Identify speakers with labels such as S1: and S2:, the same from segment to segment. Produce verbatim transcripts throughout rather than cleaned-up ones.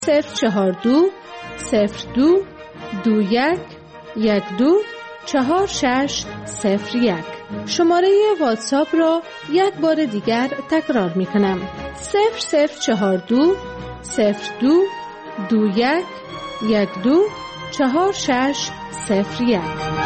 S1: صفر چهار دو صفر دو دو یک یک دو چهار شش صفر یک. شماره واتساپ را یک بار دیگر تکرار می کنم. صفر صفر چهار دو صفر دو دو یک یک دو چهار شش صفر یک.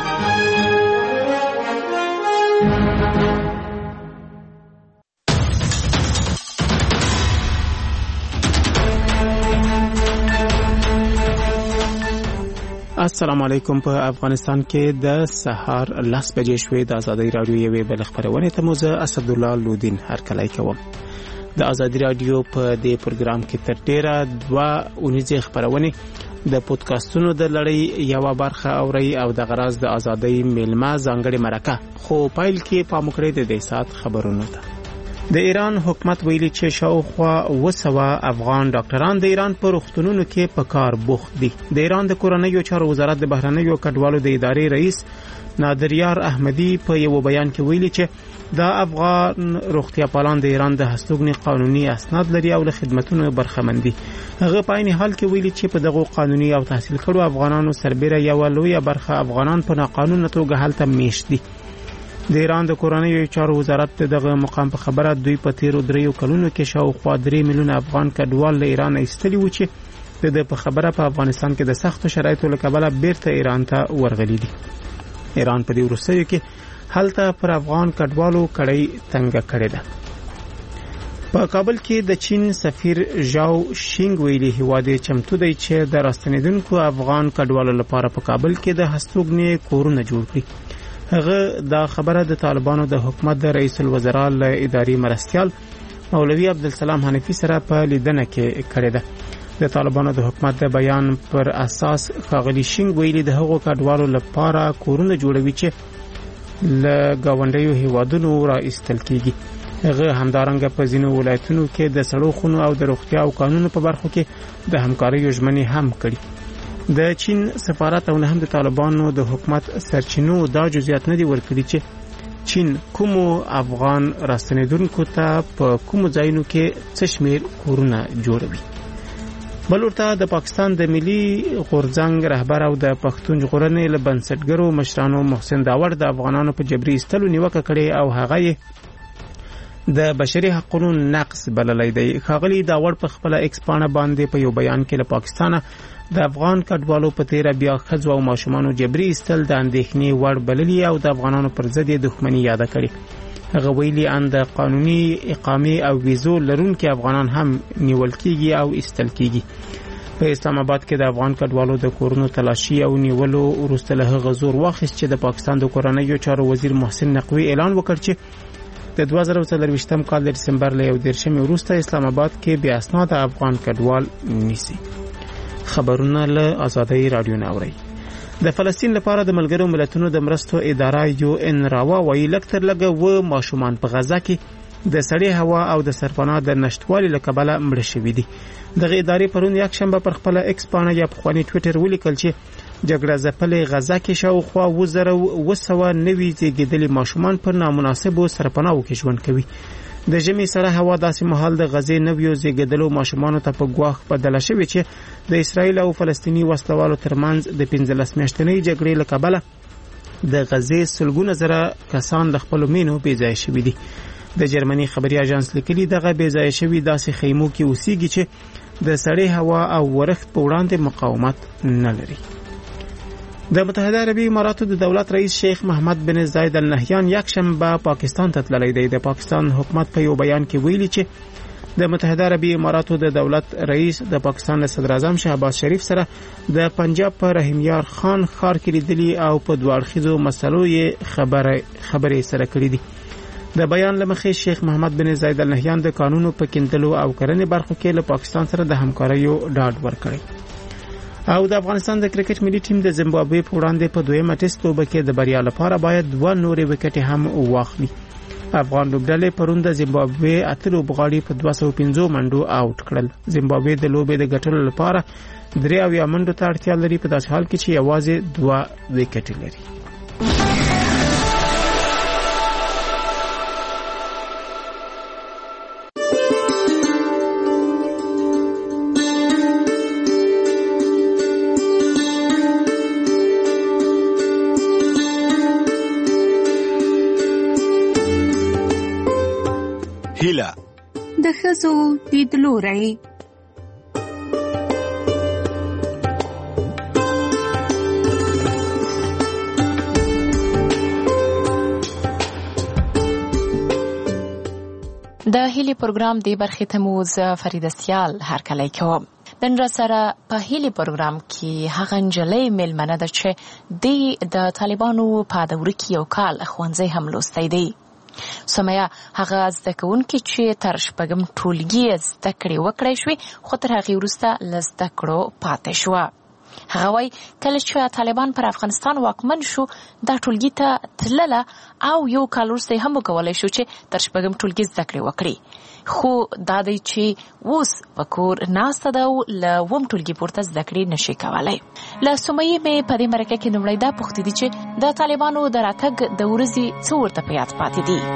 S2: السلام علیکم. په افغانستان کې د سهار لس بجې شوې. د ازادي رادیو یوې بل خبرونه ته موزه اسدالله لودین هرکلی کوم. د ازادي رادیو په دې پروګرام کې تر ډیره دوه اونیزه خبرونه د پودکاسټونو د لړۍ یو برخه اوري او د غراز د ازادي میلمه ځانګړي مرکه خو پایل کې پاموکړې د دې سات خبرونه ده. د ایران حکومت ویلي چې شاوخوا وسوه افغان ډاکټران د ایران په روغتونونو کې په کار بوخت دي. د ایران د کورنیو چارو وزارت د بهرنیو کډوالو د ادارې رئیس نادریار احمدی په یو بیان کې ویلي چې د افغان روغتیا پالان د ایران د هستوګنې قانوني اسناد لري او له خدماتونو برخمن دي. هغه په عین حال کې ویلي چې په دغه قانوني او تحصیل کړو افغانانو سربېره یو لوی برخه افغانان په ناقانونه توګه هلته میشت دي. د ایران د کورنیو چارو وزارت دغه مقام په خبره دوی په تیرو دریو کلونو کې شاوخوا درې میلیونه افغان کډوال له ایران ایستلي و چې د په خبره په افغانستان کې د سختو شرایطو له کبله بیرته ایران ته ورغلي دي. ایران په دې وروستیو کې هلته پر افغان کډوالو کړۍ تنګه کړې ده. په کابل کې د چین سفیر ژاو شینګ ویلي هیواد چمتو دی چې د راستنیدونکو افغان کډوالو لپاره په کابل کې د هستوګنې کورونه جوړ کړي. هغه دا خبره د طالبانو د حکومت د رئیس الوزرا له اداري مرستیال مولوی عبدالسلام حنفی سره په لیدنه کې کړې ده. د طالبانو د حکومت د بیان پر اساس ښاغلي شینګ ویلي د هغو کډوالو لپاره کورونه جوړوي چې له ګاونډیو هیوادونو را ایستل کیږي. هغه همدارنګه په ځینو ولایتونو کې د سړو خونو او د روغتیا او قانونو په برخو کې د همکارۍ ژمنې هم کړي. د چین سفارت او نه هم د طالبانو د حکومت سرچینو دا جزئیات نه دي ورکړي چې چین کومو افغان راستنیدونکو ته په کومو ځایونو کې څه شمیر کورونه جوړوي. بل ورته د پاکستان د ملي غورځنګ رهبر او د پښتون ژغورنې له بنسټګرو مشرانو محسن داور د افغانانو په جبري ایستلو نیوکه کړې او هغه د بشري حقوقو نقض بللی دی. ښاغلي داور په خپل ایکس پاڼه باندې په یو بیان کې له پاکستانه د افغان کډوالو په تیره بیا ښځو او ماشومانو جبري ایستل د اندېښنې وړ بللي او د افغانانو پر ضد یې دښمني یاده کړې. هغه ویلي ان د قانوني اقامې او ویزو لرونکي افغانان هم نیول کیږي او ایستل کیږي. په اسلام آباد کې د افغان کډوالو د کورونو تلاشي او نیولو وروسته له هغه زور واخیست چې د پاکستان د کورنیو چارو وزیر محسن نقوی اعلان وکړ چې د دوه زره څلرویشتم کال د دسمبر له یو دېرشمې وروسته اسلام آباد کې بې اسناده افغان کډوال نیسي. خبرونه له ازادي رادیو ناوړي. د فلسطین لپاره د ملګرو ملتونو د مرستو اداره یو ان راوا ویل لکتر لګه و ماشومان په غزا کې د سړې هوا او د سرپناه د نشټوالي له کبله مړ شوي دي. دغه ادارې پرون یک شنبه پر خپل ایکس پاڼه یا په خواني ټوئیټر ولیکل چې جګړه ځپلې غزا کې شاوخوا وزره وسوه نوي زیږیدلي ماشومان پر نامناسبو سرپناهو کې ژوند کوي. د ژمي سړه هوا داسې مهال د غزې نویو زیږیدلو ماشومانو ته په ګواښ بدله شوې چې د اسرایل او فلسطیني وسلوالو ترمنځ د پنځلس میاشتنۍ جګړې له کبله د غزې سلګونه زره کسان له خپلو مینو بې ځایه شوي دي. د جرمني خبري اژانس لیکلي دغه بې ځایه شوي داسې خیمو کې اوسېږي چې د سړې هوا او ورښت په وړاندې مقاومت نه لري. د متحده عربي اماراتو د دولت رئیس شیخ محمد بن زاید ال نهیان یک شنبه پاکستان ته تللی دی. د پاکستان حکومت په یو بیان کې ویلي چې د متحده عربي اماراتو د دولت رئیس د پاکستان صدر اعظم شهباز شریف سره د پنجاب په رحیم یار خان ښار کې لیدلي او په دوه اړخیزو مسلو یې خبره خبرې سره کړې دي. د بیان لمخې شیخ محمد بن زاید ال نهیان د قانونو په کیندلو او کرنې برخو کې له پاکستان سره د همکاریو ډاډ ورکړي. او د افغانستان د کرکټ ملي ټیم د زیمبابوې په وړاندې په دویمه ټیسټ لوبه کې د بریا لپاره باید دوه نورې وکټې هم واخلي. افغان لوبډلې پرون د زیمبابوې اته لوبغاړي په دوه سوه پنځه منډو آوټ کړل. زیمبابوې د لوبې د ګټلو لپاره درې اویا منډو ته اړتیا لري په داسې حال کې چې یوازې دوه وکټې لري.
S1: ښځو لیدلوری.
S3: د هیلي پروګرام دی برخې ته مو زه فریده سیال هرکلی کوم. نن را سره په هیلي پروګرام کې هغه نجلۍ میلمنه ده چې د د طالبانو په دوره کې یو کال ښوونځی هم لوستی دی. سمیه هغه زده کوونکې چې تر شپږم ټولګي زده کړې وکړی شوې خو تر هغې وروسته له زده کړو پاتې شوه. هغه وایي کله چې طالبان پر افغانستان واکمن شو دا ټولګي ته تلله او یو کال وروسته هم وکولی شو چې تر شپږم ټولګي زده کړې وکړي. خو دا دی چې اوس په کور ناسته ده او له اووم ټولګي پورته زده کړې نشي کولی. له سمیې مې په دې مرکه کې لومړی دا پوښتې دي چې د طالبانو د راتګ د ورځې څه ورته په یاد پاتې دي.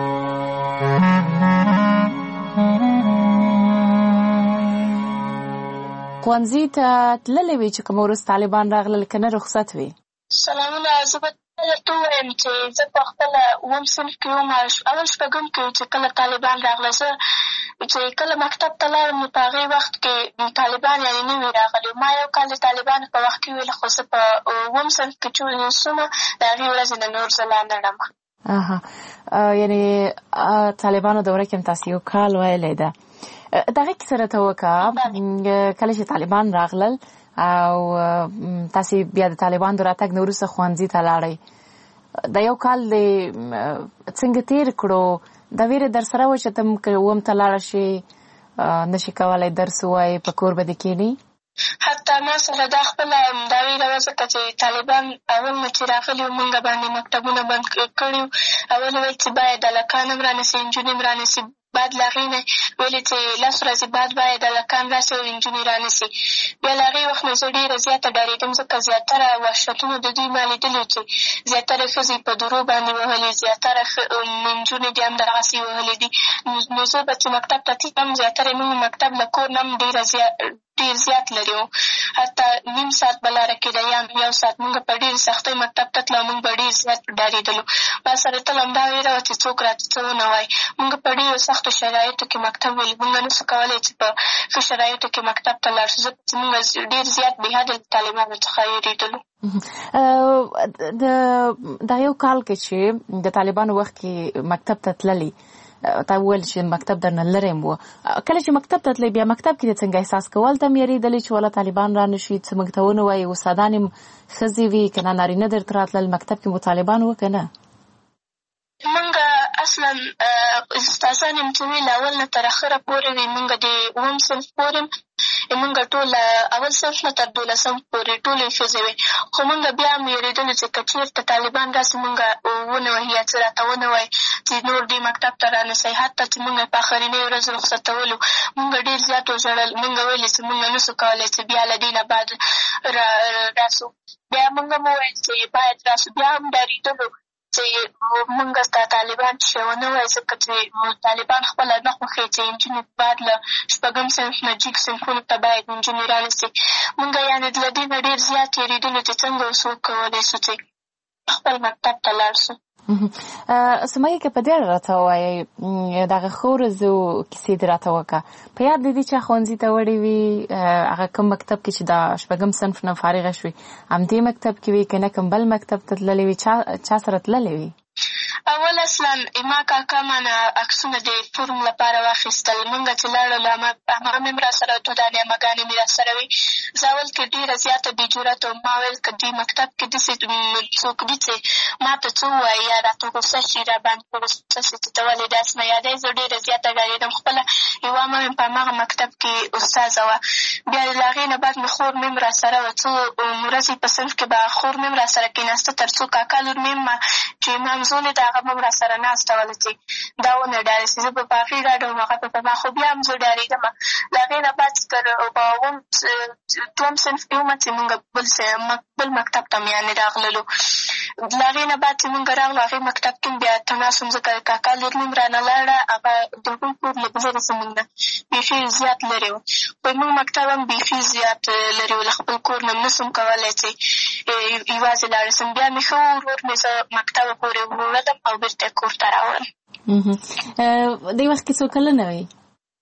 S3: ښوونځي ته تللی وې چې کوم وروسته طالبان راغلل که نه رخصت وې؟
S4: سلامونه. زه به درته ووایم چې زه په خپله اووم صنف کې وم، اول شپږم کې چې کله طالبان راغله. زه چې کله مکتب ته لاړم نو په هغې وخت کې طالبان یعنې نه وي راغلي. ما یو کال د طالبانو په وخت کې ویل، خو زه په اووم صنف کې چې اوسم د هغې ورځې نه نور زه لا نه ډم.
S3: اها یعنې طالبانو دوره کې هم تاسې یو کال ویلی ده. دغه کیسه راته وکړه کله چې طالبان راغلل او تاسې بیا د طالبانو د راتګ نه وروسته ښوونځي ته لاړئ. د یو کال دې څنګه تېر کړو؟ دا ویره در سره وه چې ته هم اووم ته لاړه شي نشي کولی درس ووایې په کور به دې کښېنې؟
S4: حتی ما سره دا خپله دا ویره وه ځکه چې طالبان اول نه چې راغلي وو موږ باندې مکتبونه بند کړي وو. اول ویل چې باید هلکان هم رانیسي نجونې هم رانیسي. بعد له هغې نه ویلې چې لس ورځې بعد باید هلکان راسي او نجونې رانیسي. بیا له هغې وخت نه زه ډېره زیاته ډارېدم ځکه زیاتره وحشتونه د دوی ما لیدلي چې زیاتره ښځې په درو باندې وهلې، زیاتره نجونې دې هم دغسې وهلې دي. نو زه به چې مکتب ته تلم زیاتره موږ مکتب له کور نه هم ډېره زیات ډېر زیات لرې وو. حتی نیم ساعت به لاره کېده یا یو ساعت. موږ په ډېرې سختۍ مکتب ته تلو، موږ به ډېر زیات ډارېدلو. ما سره تل همدا ویره وه چې څوک راته څه ونه وایي. موږ په ډېرو سختو شرایطو کې مکتب ولي. موږ نه سو کولی چې په ښه شرایطو کې مکتب ته لاړ شو، ځکه چې موږ ډېر زیات بېحده له طالبانو څخه وېرېدلو.
S3: د دا یو کال کې چې د طالبانو وخت کې مکتب ته تللي، تا وویل چې مکتب درنه لرې هم و. کله چې مکتب ته تللی بیا مکتب کې دې څنګه احساس کول؟ ته هم یېرېدلې چې والا طالبان را نه شي څه موږ ته ونه وایي؟ استادان هم ښځې وي که نه نارینه درته راتلل؟ مکتب کې مو طالبان وه که نه؟
S4: موږ اصلا استادان یم چې ویل اول نه تر اخره پورې وي. موږ د اووم صنف پورې موږ ټول اول صنف نه تر دولسم پورې ټولې ښځې وې. خو موږ بیا هم وېرېدلو چې که چېرته طالبان راسي موږ ونه وهي یا څه راته ونه وایي چې نور دې مکتب ته رانسئ. حتی چې موږ په آخرنۍ ورځ رخصتولو موږ ډېر زیات وژړل. موږ ویلې چې موږ نه سو کولی چې بیا له دې نه بعد راسو. بیا موږ هم وویل چې باید راسو. بیا هم ډارېدلو چې موږ ستا طالبان چې ونه وایي، ځکه چې طالبان خپله نه خوښوي چې نجونې بعد له شپږم صنف نه جګ صنفونو ته باید نجونې رانیسي. موږ یعنې له دې نه ډېر زیات تېرېدلو چې څنګه اوس وکولی شو چې خپل مکتب ته لاړ شو.
S3: سمیه که په دې اړه راته ووایئ دغه ښو ورځو کیسې دې راته وکړه. په یاد دې دي چې ښوونځي ته وړې وي هغه کوم مکتب کې چې دا شپږم صنف نه فارغه شوې همدې مکتب کې وي که نه کوم بل مکتب ته تللې وي؟ چا سره تللې وي؟
S4: اول اصلا ما کاکا مانه عکسونه د فورم لپاره واخیستل. موږ چې لاړو همغه مې هم را سره دوه دانې امهګانې مې را سره وي. زه اول کې ډېره زیاته بې جرأته وم. ما ویل که دې مکتب کې داسې څوک دي چې ما ته څه ووایي یا راته غوسه شي، را باندې په غوسه شي چې ته ولې داسې نه یادوې. زه ډېره زیاته ډارېدم. خپله یوه مه مې په هماغه مکتب کې استاذه وه. بیا له هغې نه بعد مې خور مې هم را سره وه. څو ورځې په صنف کې به خور مې هم را سره کېناسته تر څو کاکا لور مې هم چې مامزولې د هغه به هم را سره ناسته وله چې دا ونه ډارې شي. زه به په هغې ډاډه وم، هغه به په ما. خو بیا هم زه ډارېدم. له هغې نه بعد تر په اووم دوم صنف کې ومه چې مونږ بل بل مکتب ته مې یعنې راغللو. له هغې نه بعد چې مونږ راغلو هغې مکتب کې بیا تماس وم، ځکه کاکا لور مې هم رانه لاړه. هغه د هغوی کور له لرې زمونږ نه بیخي زیات لرې و. خو زمونږ مکتب هم بیخي زیات لرې و. له خپل کور نه نه سم کولی چې یوازې لاړه سم. بیا مې ښه ورور مې زه مکتبه پورې وړلم او بېرته کور ته راوړم.
S3: دې وخت کې څو کلنه وې؟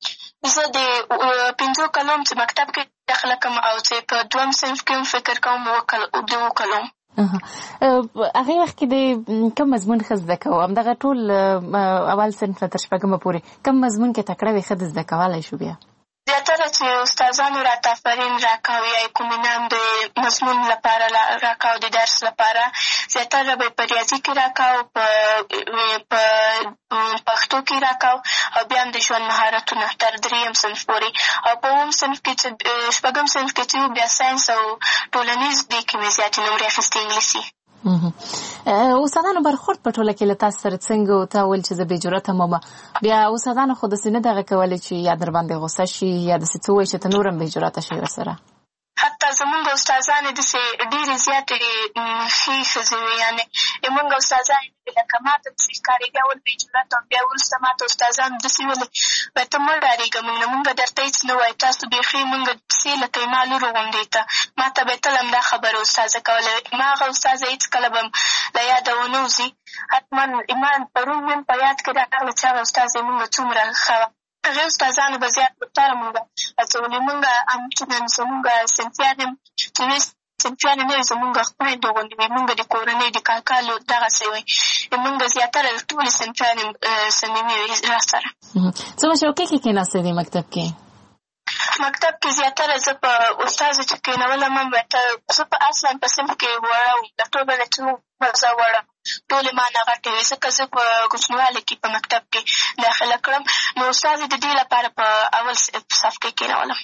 S4: زه د پنځو کلوم چې مکتب کې داخله کوم او چې په دویم صنف کې هم فکر کوم د اوو کلوم.
S3: هغې وخت کې د کوم مضمون ښه زده کوو؟ همدغه ټول اول صنف نه تر شپږمه پورې کوم مضمون کې تکړه وې ښه د زده کولی شو؟ بیا
S4: زیاتره چې استادانو راته آفرین راکاو یا کوم انعام د مضمون لپاره راکاو د درس لپاره، زیاتره به په ریاضي کې راکاو، په پښتو کې راکاو او بیا هم د ژوند مهارتونه تر دریم صنف پورې. او په اووم صنف کې چې شپږم صنف کې چې بیا ساینس او ټولنیز دې کې مې زیاتې نمرې اخیستې انګلیسي.
S3: استادانو برخورد په ټوله کې له تاسو سره څنګه و؟ تا ویل چې زه بې جرأته یم، بیا استادانو خو داسې نه دغه کولی چې یا در باندې غوسه شي یا داسې څه وایي چې ته نور هم بې جرأته شي ورسره؟
S4: حتی زمونږ استادانې داسې ډېرې زیاتې ښې ښځې وې، یعنې زمونږ استادانې لکه ما ته داسې ښکارېدې اول بې جرأته وم، بیا وروسته ما ته استادانو داسې ویلې وایي ته مه ډارېږه، موږ نه موږ درته هېڅ نه وایو، تاسو بیخي موږ داسې لکه یې ما لور غوندې ته. ما ته به یې تل همدا خبره استاذه کوله. ما هغه استاذه هېڅکله به له یاده ونه وځي. حتما ما پرون نن په یاد کې راغله چې هغه استاذه یې موږ څومره ښه وه. هغې استادانو به زیات بهتره موږ هڅولي. موږ همچنان زموږ صنفیان هم چې وې صنفیانې نه وې زموږ خویندو غوندې وې، موږ د کورنۍ د کاکا لور دغسې وی. موږ زیاتره ټولې صنفیانې صمیمي وې را سره.
S3: څومره شوقي کې کېناستې دې مکتب کې؟
S4: مکتب کې زیاتره زه په استاذه چې کېنولم هم زه په اصلا په صنف کې وړه وم، د ټولو نه چې زه وړه ټولې ما نه غټې وې، ځکه زه په کوچنیوالي کې په مکتب کې داخله کړم. نو استاذې د دې لپاره په اول صف کې کېنولم.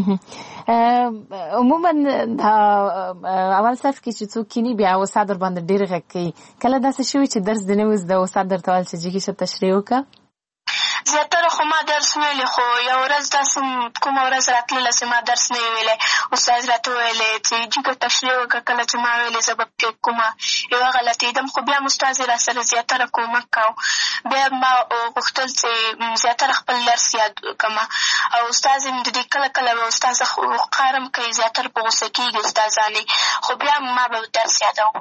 S3: عموما دا اول صف کې چې څوک کیني بیا استاد ور باندې ډېر غږ کوي. کله داسې شوي چې درس دې نه و زده استاد درته ویل چې جګې شه تشریح وکړه؟
S4: زیاتره خو ما درس ویلی، خو یو ورځ داسې کومه ورځ راتلله چې ما درس نه وی ویلی، استاد راته ویلی چې جګه تشریح وکړه. کله چې ما ویلې زه به پکې کومه یوه غلطېدم، خو بیا هم استاد یې را سره زیاتره کومک کوو. بیا ما غوښتل چې زیاتره خپل درس یاد کړمه او استاد یې د دې کله کله به استاذه قهرم کوي، زیاتره په غوسه کېږي استادانې، خو بیا ما به درس یادوم.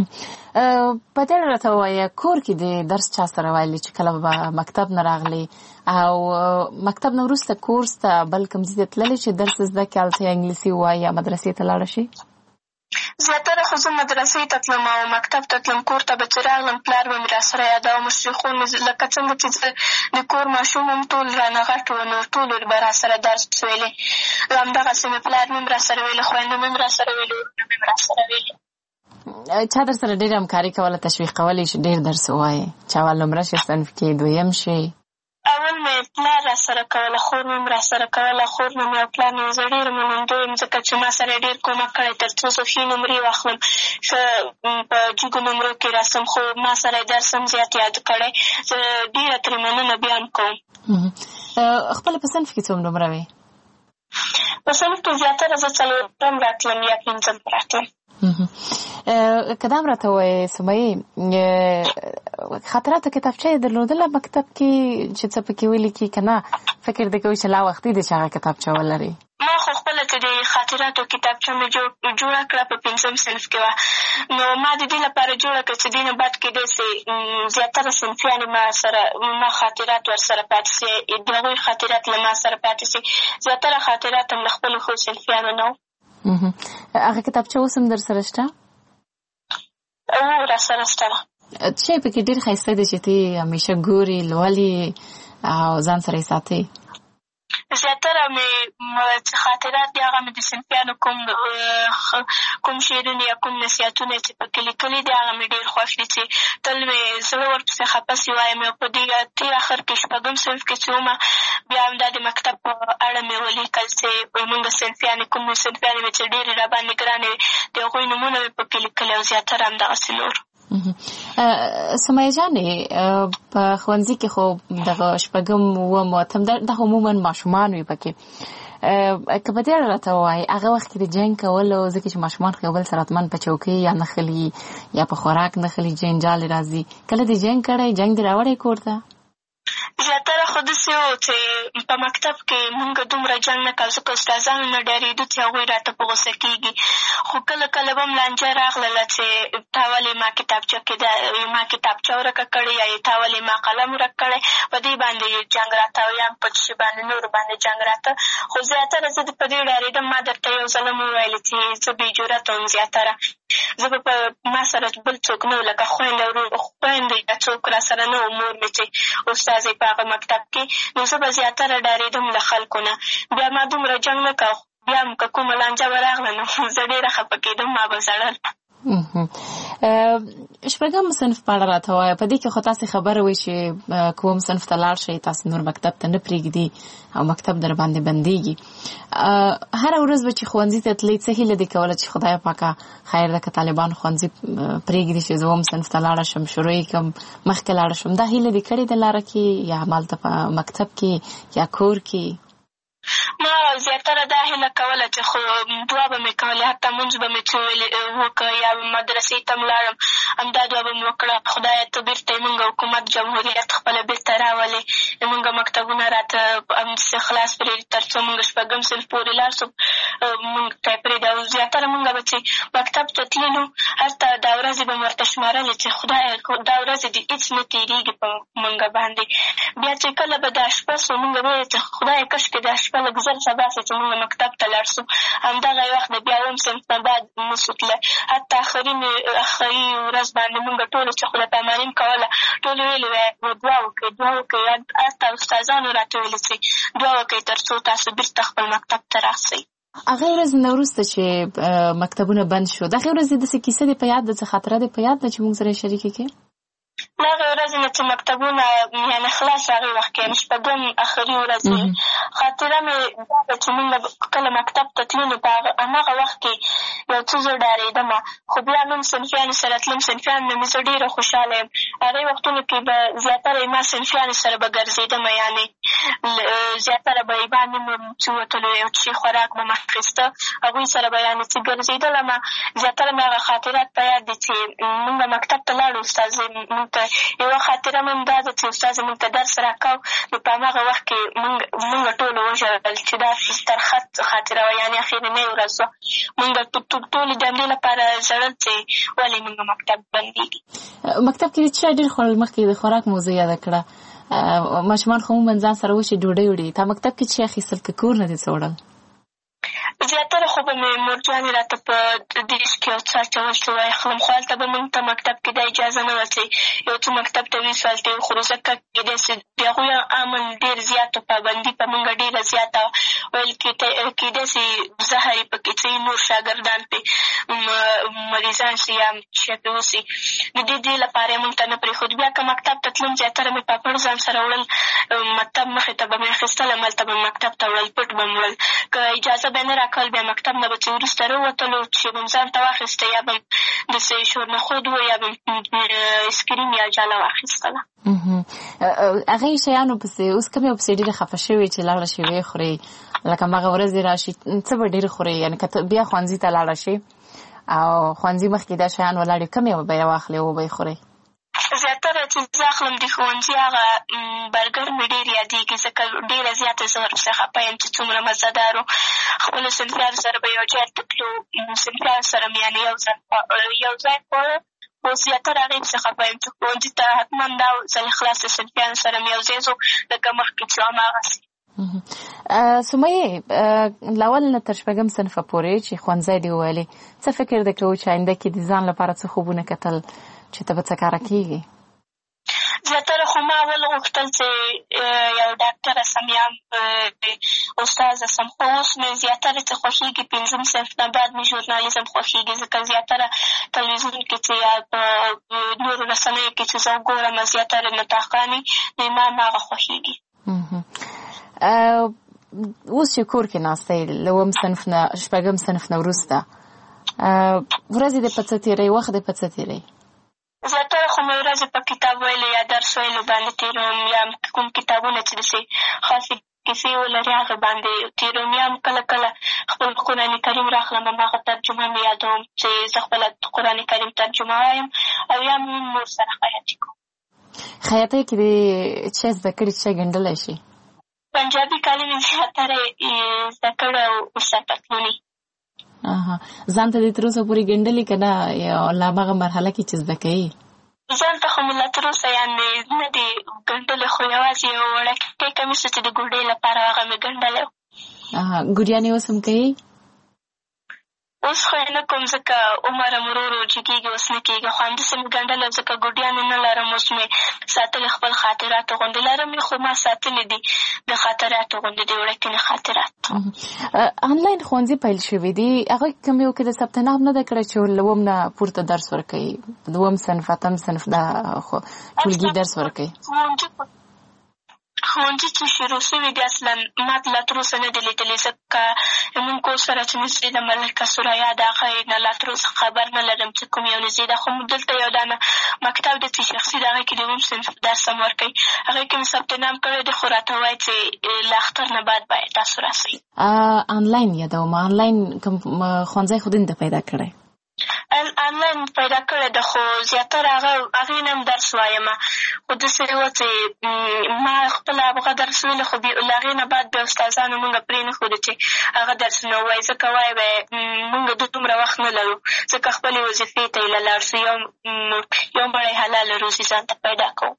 S3: په دې راته ووایه کور کې د درس چا سره ویلي چې کله به مکتب نه راغلی او مکتب نه وروسته کورس ته بل کوم ځای ته تللی چې درس زده کړې هلته یا انګلیسي ووایي یا مدرسې ته لاړه شي؟
S4: زیاتره خو زه مدرسې ته تلم او مکتب ته تلم. کور ته به چې راغلم پلار به مې را سره یادوه، مشرخون مې لکه څنګه چې زه د کور ماشوم هم ټول رانه غټ وو، نو ټولو به را سره درس ویلې. همدغسې مې پلار مې هم را سره ویلې، خویندو مې هم را سره ویلې، ورونه مې هم را سره ویلې.
S3: چا در سره ډېره همکاري کوله، تشویق کولی چې ډېر درس ووایې؟ چې اول نمره شي صنف کې دویم شي؟
S4: اول مې پلار را سره کوله، خور مې هم را سره کوله. خور مې او پلار مې زه ډېره منندوی یم ځکه چې ما سره ډېر کومک کړی تر څو زه ښې نمرې واخلم، ښه په جګو نمرو کې راسم، خو ما سره یې درس هم زیات یاد کړی. زه ډېره ترې مننه بیا هم کوم.
S3: خپله په صنف کې څوم نمره وې؟
S4: په صنف کې زیاتره زه څلورم راتلم یا پنځم راتلم.
S3: که دا هم راته ووایې سمیې، خاطراتو کتابچه یې درلودله مکتب کې چې څه پکې ولیکي که نه فکر دې کوي چې لا وختي دی چې هغه کتابچه ولري؟
S4: ما خو خپله چې د خاطراتو کتابچه مې جوړه کړه په پنځم صنف کې وه، نو ما د دې لپاره جوړه کړه چې دې نه بعد کې داسې زیاتره صنفیانې ما سره ما خاطرات ورسره پاتې سي، د هغوی خاطرات له ما سره پاتې سي. زیاتره خاطرات هم له خپلو ښو صنفیانو نه وو.
S3: هغه کتابچه اوس هم در سره شته؟
S4: او را سره شته.
S3: څه شی پکې ډېر ښایسته دی چې ته همیشه ګورې، لولې او ځان سره یې ساتې؟
S4: زیاتره مې خاطرات دي هغه مې د صنفیانو کوم کوم شعرونه یا کوم نصیحتونه چې پکې لیکلي دي هغه مې ډېر خوښ دي چې تل مې زړه ورپسې خفه سي وایم. او په دې تېر اخر کې شپږم صنف کې چې ومه بیا همدا د مکتب په اړه مې ولیکل چې مونږ صنفیانې کوم صنفیانې مې چې ډېرې را باندې ګرانې وې د هغوی نومونه مې پکې لیکلي او زیاتره همدغسې نور.
S3: سمیه جانې په ښوونځي کې خو دغه شپږم اووم اتم دا عموما ماشومان وي پکې، که په دې اړه راته ووایې هغه وخت کې د جنګ کولو، ځکه چې ماشومان خو یو بل سره حتما په چوکۍ یا نښلي یا په خوراک نښلي، جنجال راځي، کله دې جنګ کړی؟ جنګ دې راوړی کور ته؟
S4: زیاتره خو داسې و چې په مکتب کې مونږ دومره جنګ نه کوو، ځکه استادانو نه ډارېدو چې هغوی راته په غوسه کېږي. خو کله کله به م لانجه راغلله چې تا ولې ما کتابچه کې دا ما کتابچه ورکه کړې یا تا ولې ما قلم ورک کړی، په دې باندې جنګ راته او یا په شي باندې نورو باندې جنګ راته. خو زیاتره زه په دې ډارېدم. ما درته یو ځله م وویل چې زه بې جرته وم. زیاتره زه به په ما سره بل څوک نه و، لکه خویندې ورور خویندې یا څوک را سره نه و، مور مې چې استازی په هغه مکتب کې، نو زه به زیاتره ډارېدم له خلکو نه. بیا ما دومره جنګ نه کوه، بیا هم که کومه لانجه به راغله نو زه ډېره خفه کېدم، ما به ژړل.
S3: شپږم صنف په اړه راته وایه. په دې کې خو تاسې خبره وایي چې کوم صنف ته لاړ شئ تاسې نور مکتب ته نه پرېږدي او مکتب در باندې بندېږي. هره ورځ به چې ښوونځي ته تلئ څه هیله دې کوله چې خدای پاکه خیر ده که طالبان ښوونځي پرېږدي چې زه اووم صنف ته لاړه شم، شروع یې کړم، مخکې لاړه شم، دا هیله دې کړې ده لاره کې یا همالته په مکتب کې یا کور کې؟
S4: ما زیاتره دا هیله کوله چې خو دعا به مې کولې، حتی مونځ به مې څه وکړه یا مدرسې ته م لاړم، همدا دعا به مې وکړه، خدایه ته بېرته یې مونږ حکومت جمهوریت خپله بېرته راولې، مونږ مکتبونه راته همداسې خلاص پرېږدي تر څو مونږ شپږم صنف پورې لاړ شو، مونږ ته یې پرېږدي. او زیاتره مونږ به چې مکتب ته تللو هلته دا ورځې به مې ورته شمارلې چې خدایه دا ورځې دې هېڅ نه تېرېږي په مونږ باندې. بیا چې کله به دا شپه سو مونږ به ویل چې خدایه کاشکې دا شپه لږ زر سبا سو چې مونږ مکتب ته لاړ سو. همدغه وخت د بیا اووم صنف نه بعد نسو تللی، حتی آخري آخري ورځ باندې مونږ ټولو چې خدای پاماني م کوله ټولو ویلې وایه دعا وکړئ دعا وکړئ. حتی استادانو راته ویلې چې دعا وکړئ تر څو تاسو بېرته خپل مکتب ته راسئ.
S3: هغې ورځ نه وروسته چې مکتبونه بند شو، د هغې ورځې داسې کیسه دې په یاد ده، څه خاطره دې په یاد ده چې مونږ سره یې شریکه کړې؟
S4: د هغې ورځې نه چې مکتبونه یعنې خلاص هغې وخت کې یعنې شپږم آخري ورځ خاطره مې دا ده چې مونږ کله مکتب ته تلو نو په هماغه وخت کې یو څه زه ډارېدم، خو بیا نوم صنفیانو سره تلم، صنفیانو نه مې زه ډېره خوشحاله یم. هغې وختونو کې به زیاتره ما صنفیانو سره به ګرځېدم، یعنې زیاتره به یې باندې مې چې وتلو یو څه خوراک به م اخېسته، هغوی سره به یعنې چې ګرځېدلم. زیاتره مې هغه خاطرات په یاد دي چې مونږ مکتب ته لاړو، استازی مونږ ته یوه خاطره مې هم دا ده چې استازی مونږ ته درس راکاو، نو په هماغه وخت کې مونږ ټولو وژړل چې دا ترخت خاطره وه، یعنې اخرنۍ ورځ وه. مونږ ټولې د همدې لپاره ژړل چې ولې مونږ مکتب بندېږي.
S3: مکتب کې څه ډېر خوړل؟ مخکې د خوراک موضوع یاده کړه، ماشومان خو عموماً ځان سره وشي ډوډۍ وړي، تا مکتب کې څه اخیستل که کور نه دې څه وړل؟
S4: زیاتره خو به مې مورجانې راته په دیش کې یو څه اچول څه واخلم، خو هلته به مونږ ته مکتب کې دا اجازه نه وه چې یو څه مکتب ته ویسو هلته یې وخورو، ځکه کېدای سي د هغوی امن ډېر زیات و، پابندي په مونږ ډېره زیاته وه، ویل کېدای سي زهر یې پکې څه نور شاګردان پرې مریضان سي یا شی پرې وسي، د دې دې لپاره یې مونږ ته نه پرېښود. بیا که مکتب ته تلم زیاتره مې پاپړ ځان سره وړل، مکتب مخې ته به مې اخېستل، هملته به مې مکتب ته وړل، پټ به مې وړل، که اجازه به یې نه راکول بیا مکتب نه به چې وروسته راووتلو چې به م ځان ته واخېسته، یا به م داسې شورنخود و یا به م اسکریم یا جاله واخېستله.
S3: هغې شیانو پسې اوس کوم یو پسې ډېرې خفه شوې چې لاړه شي ویې خورې، لکه هماغه ورځې راشي څه به ډېر خورې، یعنې که بیا ښوونځي ته لاړه شي او ښوونځي مخکې دا شیان ولاړې کوم یو به یې واخلې او به یې خورې؟
S4: زیاتره چې زه اخلم د ښوونځي هغه برګر مې ډېر یادېږي، ځکه ډېره زیاته زه ورپسې خفه یم چې څومره مزهدار و. خپلو صنفیانو سره به یو ځای ته تلو، صنفیانو سره مې یعنې یو ځای یو ځای خوړه، خو زیاتره هغې پسې خفه یم چې ښوونځي ته حتما دا ځل خلاص د صنفیانو سره مې یو ځای ځو، لکه مخکې چې هماغسې.
S3: سمیې له اول نه تر شپږم صنفه پورې چې ښوونځی دې وویلې، څه فکر دې کوو چې آینده کې د ځان لپاره څه خوبونه کتل چې ته به څه کاره کېږي؟
S4: زیاتره خو ما اول غوښتل چې یو ډاکټره سم یا استاذه سم، خو اوس مې زیاتره چې خوښېږي پنځم صنف نه بعد مې ژورنالیزم خوښېږي، ځکه زیاتره تلویزیون کې چې یا په نورو رسنیو کې چې زه وګورم زیاتره نطاقانې نو ما هماغه خوښېږي.
S3: اوس چې کور کې ناسته یې له اووم صنف نه شپږم صنف نه وروسته ورځې دې په څه تېروي، وخت دې په څه تېروي؟
S4: زیاتره خو مې ورځې په کتاب ویلو یا درس ویلو باندې تېروم، یا کوم کتابونه چې داسې خاصې کیسې ولري هغه باندې تېروم، یا هم کله کله خپل قرآن کریم راخلم هماغه ترجمه مې یادوم چې زه خپله قرآن کریم ترجمه وایم، او یا هم نور سره خیاطي کوم.
S3: خیاطۍ کې د چا زده کړې چې ګنډلی شي؟
S4: پنجابي کالي مې زیاتره زده کړی او ورسره پتلوني.
S3: ځان ته دې تر اوسه پورې ګنډلي که نه یا لا هماغه مرحله کې چې زده کوي؟
S4: ځان ته خو مې لا تر اوسه یعنې نه دي ګنډلې، خو یوازې یو وړوکی کمیس چې د ګوډۍ لپاره هغه مې ګنډلی و.
S3: ګوډیانې اوس هم کوي؟
S4: اوس خو یې نه کوم ځکه عمر هم ورو ورو جګېږي، اوس نه کېږي. خو همداسې مې ګنډلی ځکه ګوډیانې نه لرم. اوس مې ساتلې خپل خاطراتو غوندې لرم یې، خو ما ساتلې دي د خاطراتو غوندې د وړکینې خاطرات.
S3: آنلاین ښوونځي پیل شوي دي، هغوی کوم یو کې د ثبت نام نه ده کړی چې له اووم نه پورته درس ورکوي؟ دوم صنف، اتم صنف دا ټولګي درس ورکوي.
S4: ښوونځي چې شروع شوي دي اصلا ما لا تر اوسه نه دي لیدلي، ځکه زموږ کور سره چې نږدې ده ملکه سوریا د هغې نه لا تر اوسه خبر نه لرم چې کوم یو نږدې ده. خو دلته یو دانه مکتب دی چې شخصي د هغې کې د اووم صنف درس هم ورکوي، هغې کې مې ثبت نام کړی دی، خو راته وایي چې له اختر نه بعد باید تاسو راسئ.
S3: آنلاین یادوم، آنلاین کوم ښوونځی خو دې نه ده پیدا کړی؟
S4: آنلاین پیدا کړی ده، خو زیاتره هغه هغې نه هم درس وایم. خو داسې وه چې ما خپله هغه درس ویلې، خو له هغې نه بعد بیا استادانو مونږ پرې نه ښودو چې هغه درسونه ووایي، ځکه وایي به یې مونږ دومره وخت نه لرو، ځکه خپلې وظیفې ته یې له لاړ شو، یو یو مړی حلاله روزي ځان ته پیدا کوو.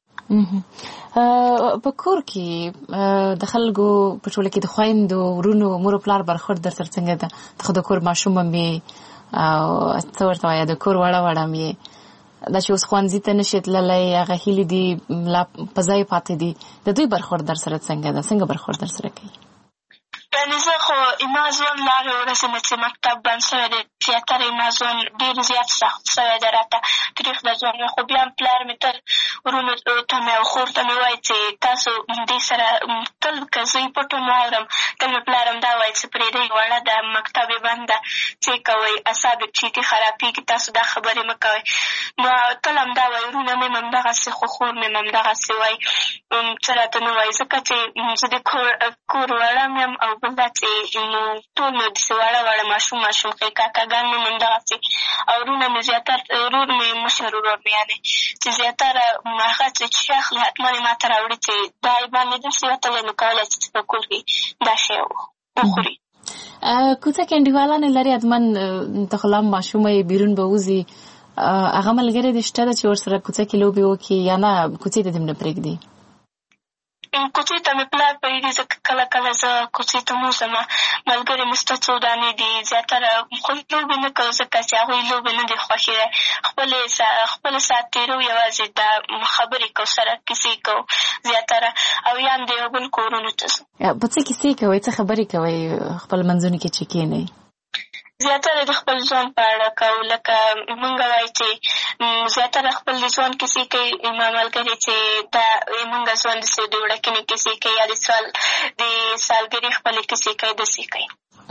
S3: په کور کې د خلکو په ټوله کې د خویندو ورونو مور و پلار برخورد در سره څنګه ده؟ ته خو د کور ماشوم هم یې او څه ورته وایه د کور وړه وړه هم یې، دا چې اوس ښوونځي ته نشي تللی، هغه هیلې دي لا په ځای پاتې دي، د دوی برخورد در سره څنګه ده؟ څنګه برخورد در سره کوي؟
S4: یعنې زه خو زما ژوند له هغې ورځې نه چې مکتب بند شوی دی زیاتره زما ژوند ډېر زیات سخت شوی دی، راته تریخ د ژوند مې. خو بیا هم پلار مې تل ورونو ته مې او خور ته مې وایي چې تاسو دې سره تل که زه یې پټ هم واورم، تل مې پلار هم دا وایي چې پرېږدئ وړه ده، مکتب یې بند ده، څه یې کوئ، اعصاب یې چیتي خرابېږي، تاسو دا خبرې مه کوئ. نو تل هم دا وایي، ورونه مې هم همدغسې، خو خور مې هم همدغسې وایي، څه راته نه وایي، ځکه چې زه د کور وړه مې یم او بل دا چې ټول مې داسې وړه وړه ماشوم ماشوم ښې کاکاګان مې هم همدغسې، او ورونه مې زیاتر ورور مې مشر ورور مې یعنې چې زیاتره هغه چې شی اخلي حتما یې ما ته راوړي چې دا یې باندې داسې وتلی نو کولی چې په کور کې دا شی وخوري.
S3: کوڅه کې انډیوالان یې لري حتما، ته خو لا ماشومه یې بیرون به وځي، هغه ملګري دې شته ده چې ورسره کوڅه کې لوبې وکړي یا نه کوڅې ته دې هم نه پرېږدي؟
S4: کوڅې ته مې پلار پرېږدي، ځکه کله کله زه کوڅې ته مو ځم، ملګري مې شته څو دانې دي، زیاتره خو لوبې نه کوو ځکه چې هغوی لوبې نه دي خوښې دی، خپلې خپله ساعت تېرو یوازې دا خبرې کوو سره کیسې کوو زیاتره، او یا هم د یو بل کورونو ته ځو.
S3: په څه کیسې کوئ، څه خبرې کوئ خپل منځونو کې چې کښېنئ؟
S4: زیاتره د خپل ژوند په اړه کوو، لکه مونږ وایو چې زیاتره خپل د ژوند کیسې کوي، ما ملګري چې دا مونږ ژوند داسې د وړکینې کیسې کوي یا د سال د سالګرې خپلې کیسې کوي، داسې کوي.